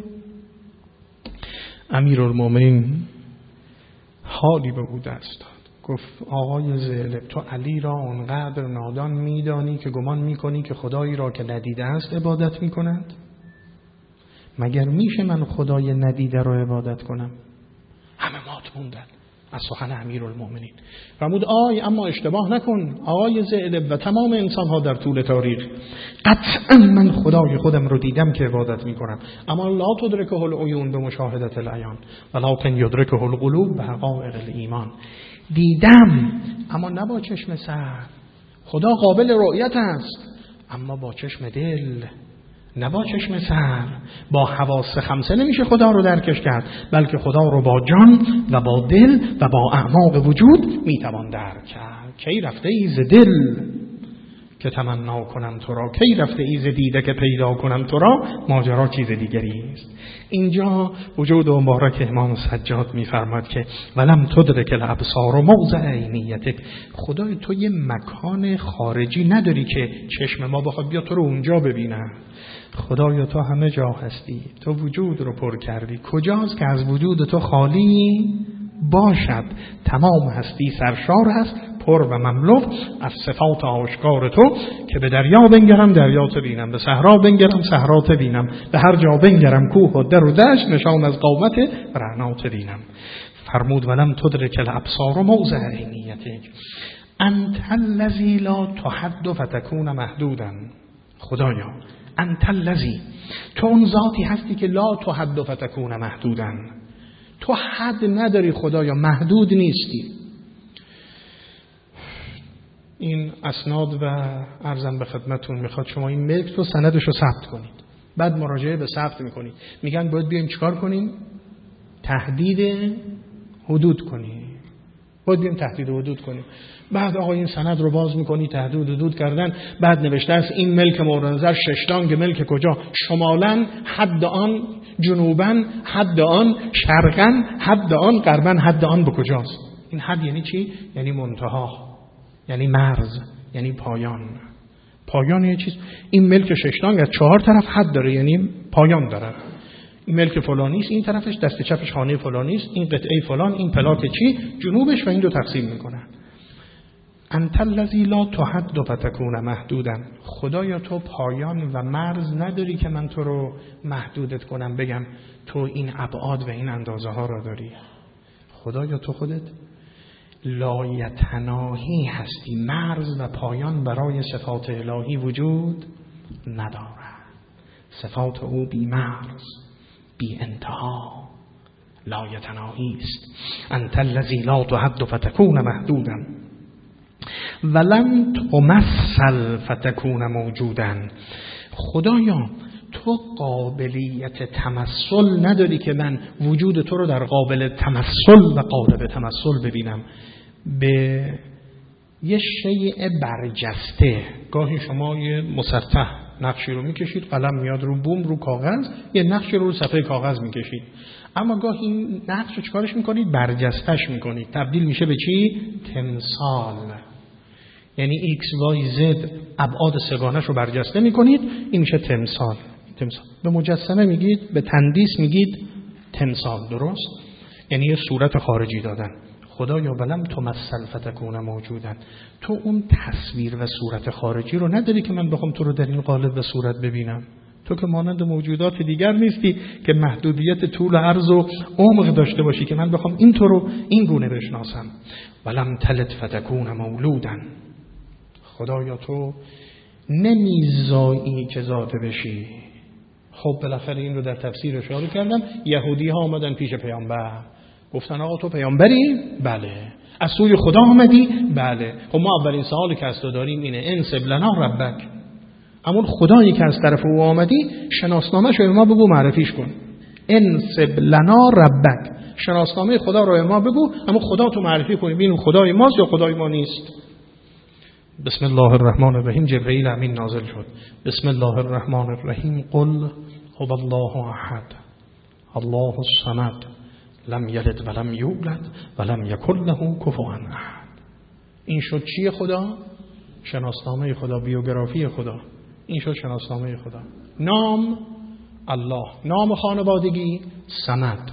امیرالمؤمنین حالی به او دست داد. گفت آقای ذئلب، تو علی را اونقدر نادان میدانی که گمان میکنی که خدایی را که ندیده است عبادت میکند؟ مگر میشه من خدای ندیده را عبادت کنم؟ همه مات موندن از سخن امیرالمؤمنین. فرمود آی اما اشتباه نکن آقای ذئلب و تمام انسان ها در طول تاریخ، قطعا من خدای خودم رو دیدم که عبادت میکنم، اما لا تدرکه العیون به مشاهدت العیان ولکن یدرکه القلوب به حقایق الایمان. دیدم اما نه با چشم سر. خدا قابل رؤیت است اما با چشم دل، نه با چشم سر. با حواس خمسه نمیشه خدا رو درکش کرد، بلکه خدا رو با جان و با دل و با اعماق وجود میتوان درک کرد. کی رفته ایز دل که تمنا کنم تو را، کی رفته ایز دیده که پیدا کنم تو را، ماجرا چیز دیگری است. اینجا وجود مبارک امام سجاد میفرماد که ولم تدرک الابصار موضع عینیتک. خدای تو یه مکان خارجی نداری که چشم ما بخواد بیا تو رو اونجا ببینه. خدایا تو همه جا هستی، تو وجود رو پر کردی. کجاست که از وجود تو خالی باشد؟ تمام هستی سرشار هست، پر و مملو از صفات آشکار تو که به دریا بنگرم دریا تو بینم، به صحرا بنگرم صحرا تو بینم، به هر جا بنگرم کوه و در و دشت نشان از قامت رعنا تو بینم. فرمود ولم تدرک الابصار موضع عینیتک انت الذی لا تحد فتکون محدودا. خدایا انت الذی، تو اون ذاتی هستی که لا تحد فتکون محدودا. تو حد نداری خدایا، محدود نیستی. این اسناد و عرضم به خدمتون میخواد شما این متن رو سندش رو ثبت کنید، بعد مراجعه به ثبت میکنید. میگن باید بیایم چیکار کنیم؟ تحدید حدود کنیم. باید بیایم تحدید حدود کنیم. بعد آقا این سند رو باز میکنی، تحدید حدود کردن، بعد نوشته است این ملک مورد نظر ششتانگ ملک کجا؟ شمالاً حد آن، جنوباً حد آن، شرقاً حد آن، غرباً حد آن به کجاست؟ این حد یعنی چی؟ یعنی منتها، یعنی مرز، یعنی پایان. پایان یه چیز. این ملک ششتانگ از چهار طرف حد داره، یعنی پایان داره. این ملک فلانی است، این طرفش دست چپش خانه فلانی است، این قطعه فلان، این پلاک چی، جنوبش، و این دو تقسیم میکنه. انت الذی لا تحد فتکون محدودا. خدایا تو پایان و مرز نداری که من تو رو محدودت کنم، بگم تو این ابعاد و این اندازه ها را داری. خدایا تو خودت لایتناهی هستی، مرز و پایان برای صفات الهی وجود ندارد. صفات او بی مرز، بی انتها، لایتناهی است. انت الذی لا تحد فتکون محدودا ولم تمثل فتکون موجودا. خدایا تو قابلیت تمثل نداری که من وجود تو رو در قابل تمثل و قالب تمثل ببینم. به یه شیء برجسته، گاهی شما یه مسطح نقشی رو میکشید، قلم میاد رو بوم رو کاغذ، یه نقشی رو رو صفحه کاغذ میکشید، اما گاهی این نقش رو چکارش میکنید؟ برجستش میکنید، تبدیل میشه به چی؟ تمثال. یعنی ایکس وای زد ابعاد سگانش رو برجسته میکنید، این میشه تمثال. تمثال به مجسمه میگید، به تندیس میگید تمثال، درست؟ یعنی یه صورت خارجی دادن. خدایا ولم تمثل فتکون موجودن، تو اون تصویر و صورت خارجی رو نداری که من بخوام تو رو در این قالب و صورت ببینم. تو که مانند موجودات دیگر نیستی که محدودیت طول و عرض و عمق داشته باشی که من بخوام این تو رو این گونه بشناسم. ولم تلد فتکون مولودن، خدایا تو نمیزایی که ذاته بشی. خب بالاخره این رو در تفسیر اشاره کردم. یهودی ها آمدن پیش پیامبر گفتن آقا تو پیامبری؟ بله. از سوی خدا آمدی؟ بله. خب ما اولین سوالی که از تو داریم اینه انسب لنا ربک، اما خدایی که از طرف او آمدی شناسنامه‌شو به ما بگو، معرفیش کن. انسب لنا ربک، شناسنامه خدا رو به ما بگو، اما خدا تو معرفی کن، ببین خدای ماست یا خدای ما نیست. بسم الله الرحمن الرحیم. جبرئیل امین نازل شد. بسم الله الرحمن الرحیم. قل هو الله احد الله الصمد لم یلد ولم یولد ولم یکن له کفوا احد. این شد چیه خدا؟ شناسنامه خدا، بیوگرافی خدا. این شد شناسنامه خدا. نام الله، نام خانوادگی صمد،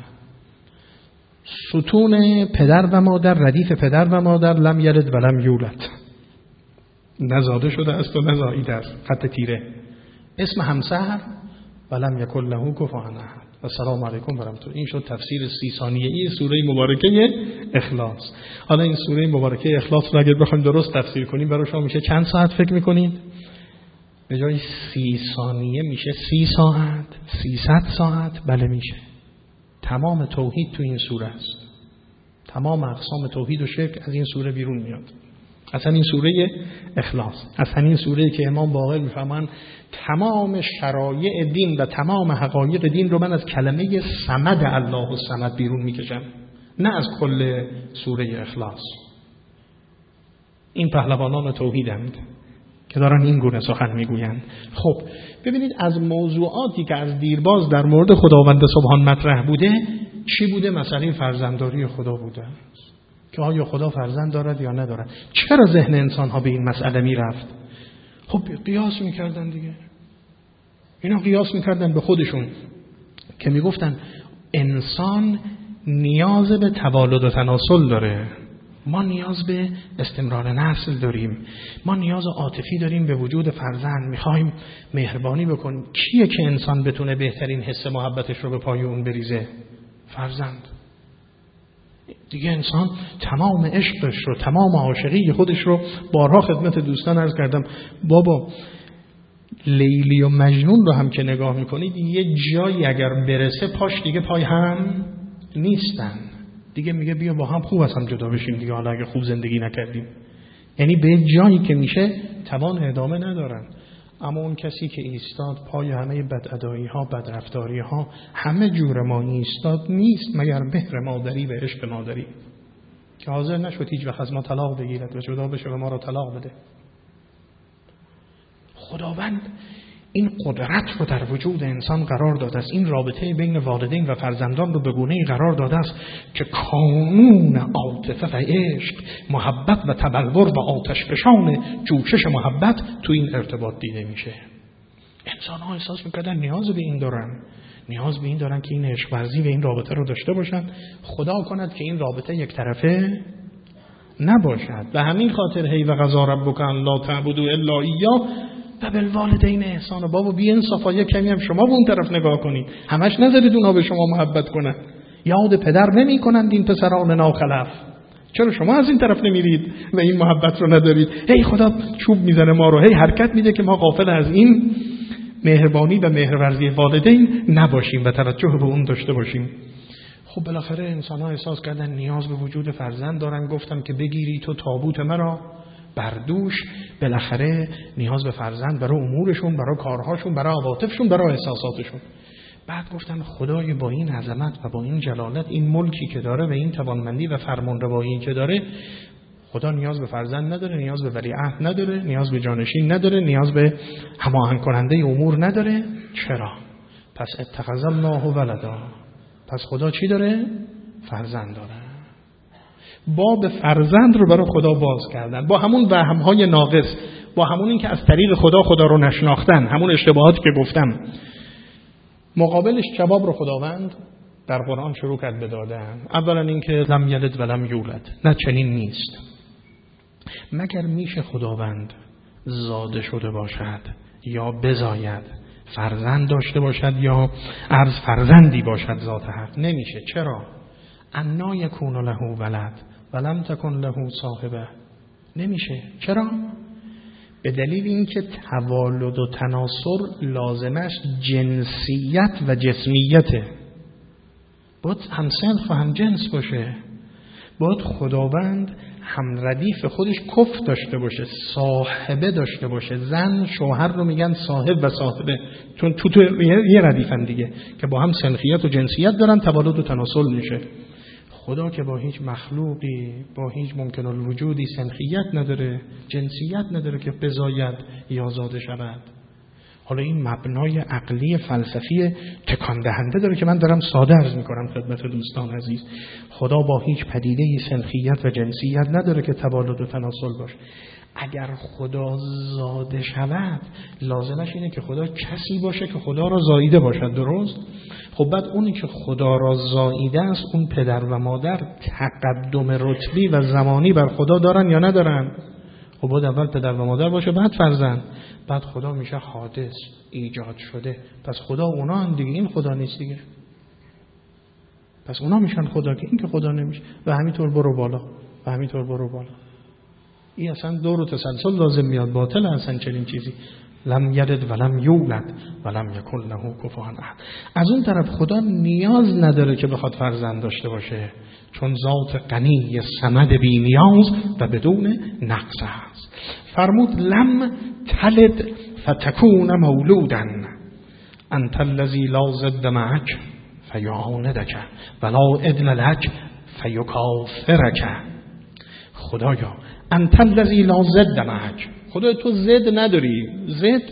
ستون پدر و مادر، ردیف پدر و مادر، لم یلد ولم یولد، نزاده شده است و نزاییده است، خط تیره. اسم همسر ولم یکن له کفوا احد. و سلام علیکم و رحمت الله. این شد تفسیر سی ثانیه‌ای سوره مبارکه اخلاص. حالا این سوره مبارکه اخلاص رو اگر بخوایم درست تفسیر کنیم برای شما میشه چند ساعت فکر میکنید؟ به جای سی ثانیه میشه سی ساعت، سیصد ساعت. بله میشه. تمام توحید تو این سوره است. تمام اقسام توحید و شرک از این سوره بیرون میاد. اصلا این سوره اخلاص، اصلا این سوره که امام باقر میفهمن تمام شرایع دین و تمام حقایق دین رو من از کلمه صمد الله و صمد بیرون میکشم، نه از کل سوره اخلاص. این پهلوانان توحیدند که دارن این گونه سخن میگویند. خب ببینید از موضوعاتی که از دیرباز در مورد خداوند سبحان مطرح بوده چی بوده؟ مسئله فرزندداری خدا بوده که آیا خدا فرزند دارد یا ندارد. چرا ذهن انسان ها به این مسئله می رفت؟ خب قیاس میکردن دیگه. اینا قیاس میکردن به خودشون که میگفتن انسان نیاز به تولد و تناسل داره، ما نیاز به استمرار نسل داریم، ما نیاز عاطفی داریم به وجود فرزند، میخوایم مهربانی بکنیم. کیه که انسان بتونه بهترین حس محبتش رو به پای اون بریزه؟ فرزند. دیگه انسان تمام عشقش رو، تمام عاشقی خودش رو، بارها خدمت دوستان عرض کردم، بابا لیلی و مجنون رو هم که نگاه میکنید یه جایی اگر برسه پاش دیگه پای هم نیستن دیگه، میگه بیا با هم خوب هستم جدا بشیم دیگه، حالا اگه خوب زندگی نکردیم. یعنی به جایی که میشه توان ادامه ندارن. اما اون کسی که ایستاد پای همه بدادایی ها، بدرفتاری ها، همه جور ما ایستاد نیست مگر مهر مادری و عشق مادری که حاضر نشد هیچ وقت از ما طلاق بگیرد و جدا بشه و ما را طلاق بده. خداوند این قدرت رو در وجود انسان قرار داده است، این رابطه بین والدین و فرزندان رو به گونه‌ای قرار داده است که کانون عاطفه و عشق، محبت و تبلور و آتشفشان جوشش محبت تو این ارتباط دیده میشه. انسان ها احساس میکردن نیاز به این دارن، نیاز به این دارن که این عشق ورزی و این رابطه رو داشته باشن. خدا کند که این رابطه یک طرفه نباشد. و همین خاطر هی و قضا ربک الا تعبدوا الا ایاه و بالوالدین احسانا. بابا بی انصافا یک کمی هم شما به اون طرف نگاه کنید، همش نذارید اونا به شما محبت کنن. یاد پدر نمی کنند این پسران ناخلف. چرا شما از این طرف نمیرید و این محبت رو ندارید؟ هی خدا چوب میزنه ما رو، هی حرکت میده که ما غافل از این مهربانی و مهرورزی والدین نباشیم و توجه به اون داشته باشیم. خب بالاخره انسان ها احساس کردن نیاز به وجود فرزند دارن. گفتم که بگیری تو تابوت مرا بردوش، بالاخره نیاز به فرزند برای امورشون، برای کارهاشون، برای عواطفشون، برای احساساتشون. بعد گفتن خدای با این عظمت و با این جلالت، این ملکی که داره و این توانمندی و فرمانروایی که داره، خدا نیاز به فرزند نداره، نیاز به ولیعهد نداره، نیاز به جانشین نداره، نیاز به هماهنگ کننده امور نداره. چرا؟ پس اتخذ الله ولدا، پس خدا چی داره؟ فرزند داره. باب فرزند رو برای خدا باز کردن با همون وهم‌های ناقص، با همون این که از طریق خدا خدا رو نشناختن، همون اشتباهاتی که گفتم. مقابلش جواب رو خداوند در قرآن شروع کرد به دادن. اولا اینکه لم یلد و لم یولد، نه چنین نیست. مگر میشه خداوند زاده شده باشد یا بزاید، فرزند داشته باشد یا عرض فرزندی باشد ذات حق؟ نمیشه. چرا؟ انا یکون له ولد ولم تکن له صاحبه. نمیشه. چرا؟ به دلیل اینکه توالد و تناسل لازمش جنسیت و جسمیته. باید هم صنف و هم جنس باشه. باید خداوند هم ردیف خودش کف داشته باشه، صاحبه داشته باشه. زن شوهر رو میگن صاحب و صاحبه، چون تو تو یه ردیفن دیگه که با هم سنخیت و جنسیت دارن، توالد و تناسل میشه. خدا که با هیچ مخلوقی، با هیچ ممکن الوجودی سنخیت نداره، جنسیت نداره که بزاید یا زاده شود. حالا این مبنای عقلی فلسفی تکان دهنده داره که من دارم ساده عرض میکنم خدمت دوستان عزیز. خدا با هیچ پدیده‌ای سنخیت و جنسیت نداره که توالد و تناسل باشه. اگر خدا زاده شود لازمش اینه که خدا کسی باشه که خدا را زاییده باشد، درست؟ خب بعد اونی که خدا را زاییده است، اون پدر و مادر تقدم رتبی و زمانی بر خدا دارن یا ندارن؟ خب باید اول پدر و مادر باشه، بعد فرزند، بعد خدا میشه حادث، ایجاد شده. پس خدا اونا هم دیگه، این خدا نیست دیگه. پس اونا میشن خدا که این که خدا نمیشه. و همینطور برو بالا و همینطور برو بالا. این اصلا دور و تسلسل لازم میاد، باطل اصلا چنین چیزی. لم یلد و لم یولد و لم یکن له کفوا احد. از اون طرف خدا نیاز نداره که بخواد فرزند داشته باشه، چون ذات غنی صمد بی نیاز و بدون نقص است. فرمود لم تلد فتکون مولودا انت الذی لا ضد معک فیعاندک ولا عدل لک فیکافرک. خدایا انت الذی لا ضد معک، خدای تو ضد نداری. ضد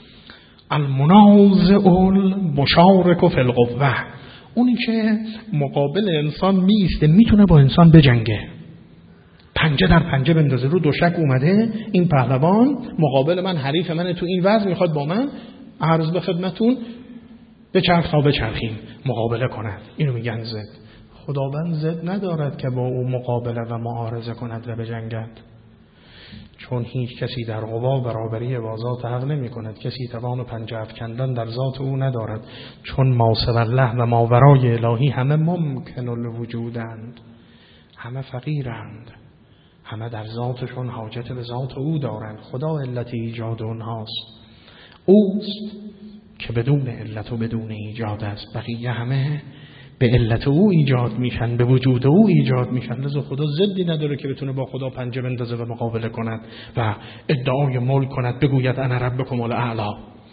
المنازع المشارک فی القوه، اونی که مقابل انسان میسته، میتونه با انسان بجنگه، پنجه در پنجه بندازه. رو دوشک اومده این پهلوان مقابل من، حریف من تو این وضع، میخواد با من عرض به خدمتون به چرخ تا به چرخیم مقابله کند. اینو میگن ضد. خداوند ضد ندارد که با او مقابله و معارضه کند و بجنگد، چون هیچ کسی در قوا برابری با ذات حق نمی کند. کسی توان پنجه افکندن در ذات او ندارد، چون ما سوی الله و ماورای الهی همه ممکن الوجودند، همه فقیرند، همه در ذاتشون حاجت به ذات او دارند. خدا علت ایجاد اونهاست، اوست که بدون علت و بدون ایجاد است. بقیه همه به علت او ایجاد میشن، به وجود او ایجاد میشن. لذا خدا ضدی نداره که بتونه با خدا پنجه بندازه و مقابله کند و ادعای ملک کند، بگوید انا ربکم الاعلی.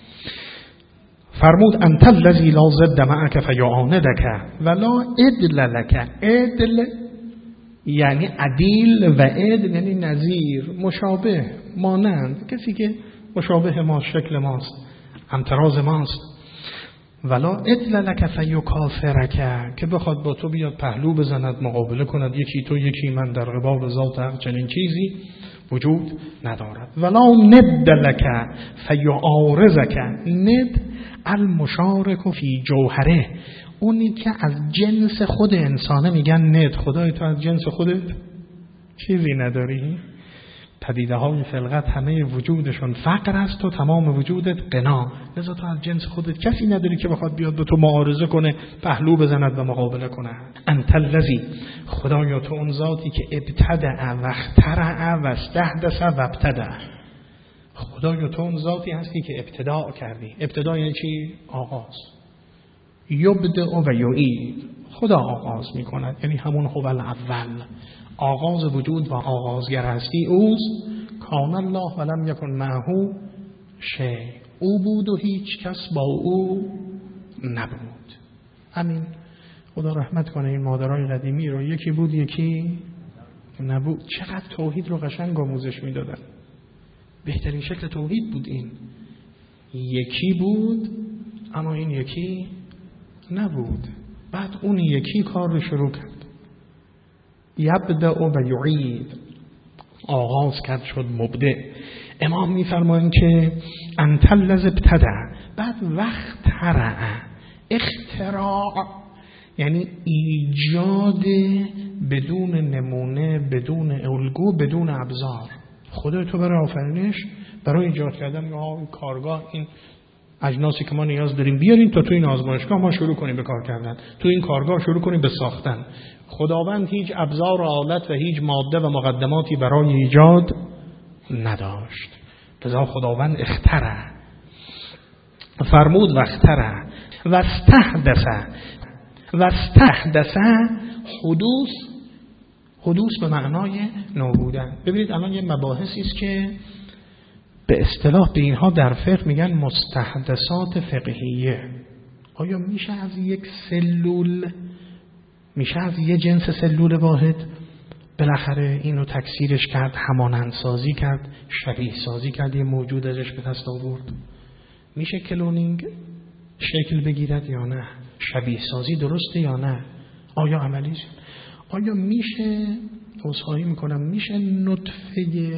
فرمود انت الذی لا ضد معک فیعاندک ولا عدل لک. عدل یعنی عدیل و عدل یعنی نظیر، مشابه، مانند، کسی که مشابه ما، شکل ماست، همتراز ماست. ولا عدل لک فیکافرک، که بخواد با تو بیاد پهلو بزند، مقابله کند، یکی تو یکی من، در قبال ذات حق چنین چیزی وجود ندارد. ولا ند لک فیعارضک. ند المشارک فی جوهره، اونی که از جنس خود انسانه میگن ند. خدای تو از جنس خودت چیزی نداری؟ پدیده های خلقت همه وجودشون فقر است و تمام وجودت غنا. لذا تو از جنس خودت کسی نداری که بخواد بیاد به تو معارضه کنه، پهلو بزند و مقابله کنه. انت الذی، خدایا تو اون ذاتی که ابتدع و اخترع و استحدث و ابتدع. خدایا تو اون ذاتی هستی که ابتداع کردی. ابتداع یعنی چی؟ آغاز. یبدع و یعید، خدا آغاز میکند، یعنی همون هو الاول، آغاز وجود و آغازگر هستی اوست. کان الله ولم یکن معه شیء، او بود و هیچ کس با او نبود. همین. خدا رحمت کنه این مادرای قدیمی رو، یکی بود یکی نبود. چقدر توحید رو قشنگ آموزش میدادن. بهترین شکل توحید بود این، یکی بود اما این یکی نبود. بعد اون یکی کار رو شروع کرد، یبدأ و یعید، آغاز کرد شد مبدع. امام میفرمایند که انت الذی ابتدع، بعد وقت اخترع. اختراع یعنی ایجاد بدون نمونه، بدون الگو، بدون ابزار. خدای تو برای آفرینش، برای ایجاد کردن این کارگاه، این اجناسی که ما نیاز داریم بیارین تا تو این آزمایشگاه ما شروع کنیم به کار کردن، تو این کارگاه شروع کنیم به ساختن. خداوند هیچ ابزار و آلت و هیچ ماده و مقدماتی برای ایجاد نداشت. لذا خداوند اخترع، فرمود و اخترع و استحدث و استحدث. حدوث، حدوث به معنای نو بودن. ببینید الان یه مباحثی است که به اصطلاح به اینها در فقه میگن مستحدثات فقهیه. آیا میشه از یک سلول، میشه از یه جنس سلول واحد بالاخره اینو تکثیرش کرد، همانند سازی کرد، شبیه سازی کرد، یه موجود ازش به دست آورد؟ میشه کلونینگ شکل بگیرد یا نه؟ شبیه سازی درسته یا نه؟ آیا عملیه؟ آیا میشه، عذرخواهی میکنم، میشه نطفه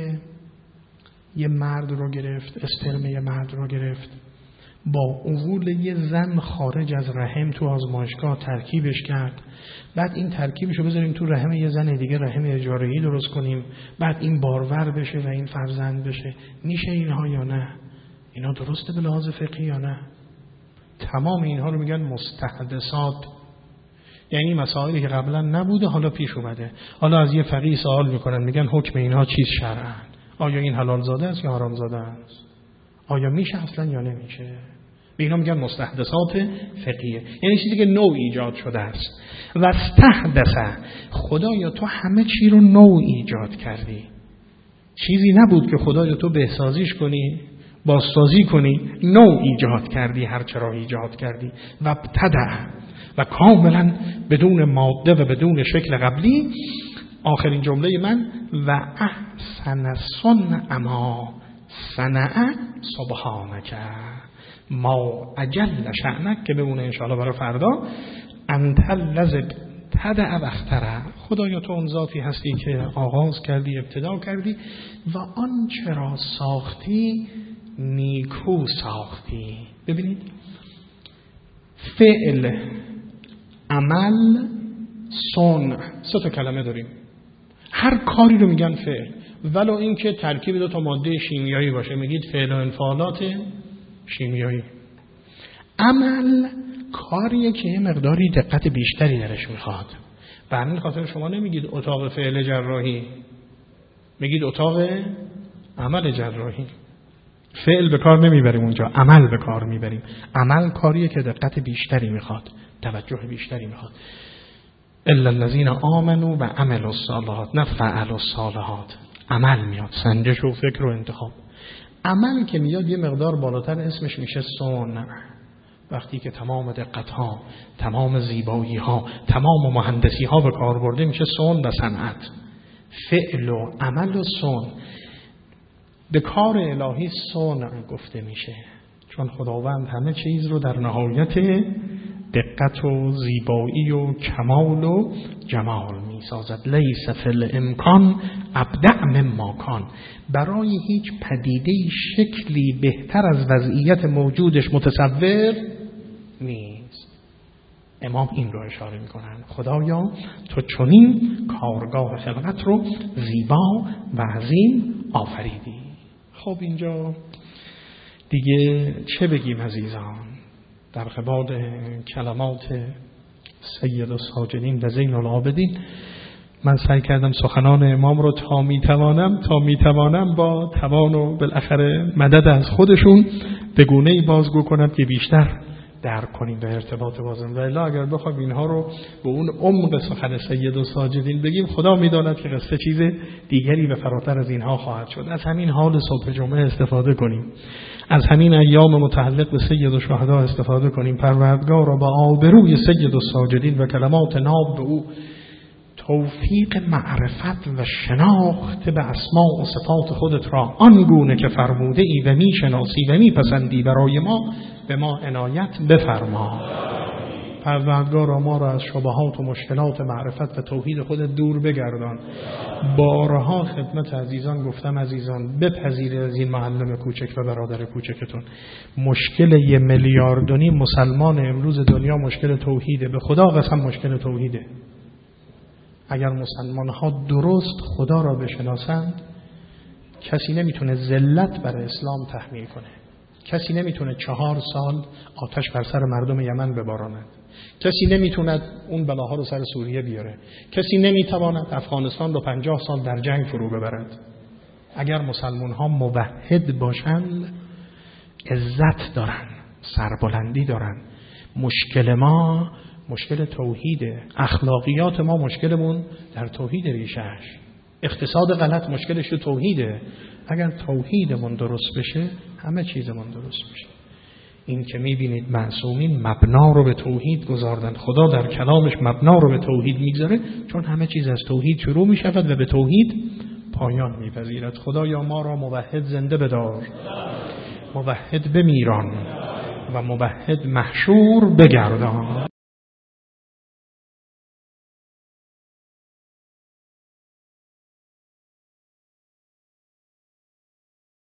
یه مرد رو گرفت، اسپرم یه مرد رو گرفت، با عوول یه زن خارج از رحم تو آزمایشگاه ترکیبش کرد، بعد این ترکیبش رو بذاریم تو رحم یه زن دیگه، رحم اجاره‌ای درست کنیم، بعد این بارور بشه و این فرزند بشه؟ میشه اینها یا نه؟ اینا درسته به لحاظ فقهی یا نه؟ تمام اینها رو میگن مستحدثات. یعنی مسائلی که قبلا نبوده حالا پیش اومده. حالا از یه فقیه سوال میکنن، میگن حکم اینها چیز شرعاً؟ آیا این حلال زاده است یا حرام زاده است؟ آیا میشه اصلا یا نمیشه؟ به اینا میگن مستحدثات فقهیه. یعنی چیزی که نو ایجاد شده است. و استحدث، خدایا تو همه چی رو نو ایجاد کردی. چیزی نبود که خدایا تو بهسازیش کنی، بازسازی کنی، نو ایجاد کردی، هر چرا ایجاد کردی. و ابتدع، و کاملا بدون ماده و بدون شکل قبلی. آخرین جمله من، و احسن صنع ما صنع سبحانک ما اجل شأنک، که بمونه انشاءالله برای فردا. انت الذی ابتدع و اخترع، خدایا تو اون ذاتی هستی که آغاز کردی، ابتدا کردی و آنچه را ساختی نیکو ساختی. ببینید فعل، عمل، صنع، سه تا کلمه داریم. هر کاری رو میگن فعل، ولو اینکه ترکیب دو تا ماده شیمیایی باشه میگید فعل و انفعالات شیمیایی. عمل کاریه که یه مقداری دقت بیشتری درش میخواد. به همین خاطر شما نمیگید اتاق فعل جراحی، میگید اتاق عمل جراحی. فعل به کار نمیبریم اونجا، عمل به کار میبریم. عمل کاریه که دقت بیشتری میخواد، توجه بیشتری میخواد. الا الذین آمنوا و عملوا الصالحات، نه فعلوا الصالحات. عمل میاد، سنجش و فکر و انتخاب. عمل که میاد یه مقدار بالاتر اسمش میشه صنع. وقتی که تمام دقت ها، تمام زیبایی ها، تمام مهندسی ها به کار برده میشه صنع و صنعت. فعل و عمل و صنع. به کار الهی صنع گفته میشه، چون خداوند همه چیز رو در نهایت دقت و زیبایی و کمال و جمال می سازد. لیس فی الامکان ابدع مما کان، برای هیچ پدیده شکلی بهتر از وضعیت موجودش متصور نیست. امام این رو اشاره می کنن، خدایا تو چنین کارگاه خلقت رو زیبا و عظیم آفریدی. خب اینجا دیگه چه بگیم عزیزان؟ در قبال کلمات سید الساجدین و زین العابدین من سعی کردم سخنان امام رو تا میتوانم تا میتوانم با توان و بالاخره مدد از خودشون به گونه‌ای بازگو کنم که بیشتر درک کنیم به ارتباط بازم. و الا اگر بخوایم اینها رو به اون عمق سخن سید الساجدین بگیم، خدا میداند که قصه چیز دیگری به فراتر از اینها خواهد شد. از همین حال صبح جمعه استفاده کنیم، از همین ایام متعلق به سید الشهدا استفاده کنیم. پروردگار را با آبروی سید الساجدین و کلمات ناب به او توفیق معرفت و شناخت به اسماء و صفات خودت را آنگونه که فرموده ای و می شناسی و می پسندی برای ما به ما عنایت بفرما. پروردگار ما را از شبهات و مشکلات معرفت و توحید خودت دور بگردان بارها خدمت عزیزان گفتم عزیزان بپذیرید از این معلم کوچک و برادر کوچکتون، مشکل یه میلیارد و نیم مسلمان امروز دنیا مشکل توحیده. به خدا قسم مشکل توحیده. اگر مسلمان ها درست خدا را بشناسند، کسی نمیتونه ذلت بر اسلام تحمیل کنه. کسی نمیتونه چهار سال آتش بر سر مردم یمن بباراند. کسی نمیتوند اون بلاها رو سر سوریه بیاره. کسی نمیتواند افغانستان رو پنجاه سال در جنگ فرو ببرد. اگر مسلمان ها موحد باشند، عزت دارن، سربلندی دارن. مشکل ما مشکل توحیده. اخلاقیات ما مشکلمون در توحید ریشهش. اقتصاد غلط مشکلش تو توحیده. اگر توحیدمون درست بشه، همه چیزمون درست میشه. این که میبینید معصومین مبنا رو به توحید گذاردن. خدا در کلامش مبنا رو به توحید میگذاره، چون همه چیز از توحید شروع میشود و به توحید پایان میپذیرد. خدایا ما را موحد زنده بدار، موحد بمیران و موحد محشور بگردان.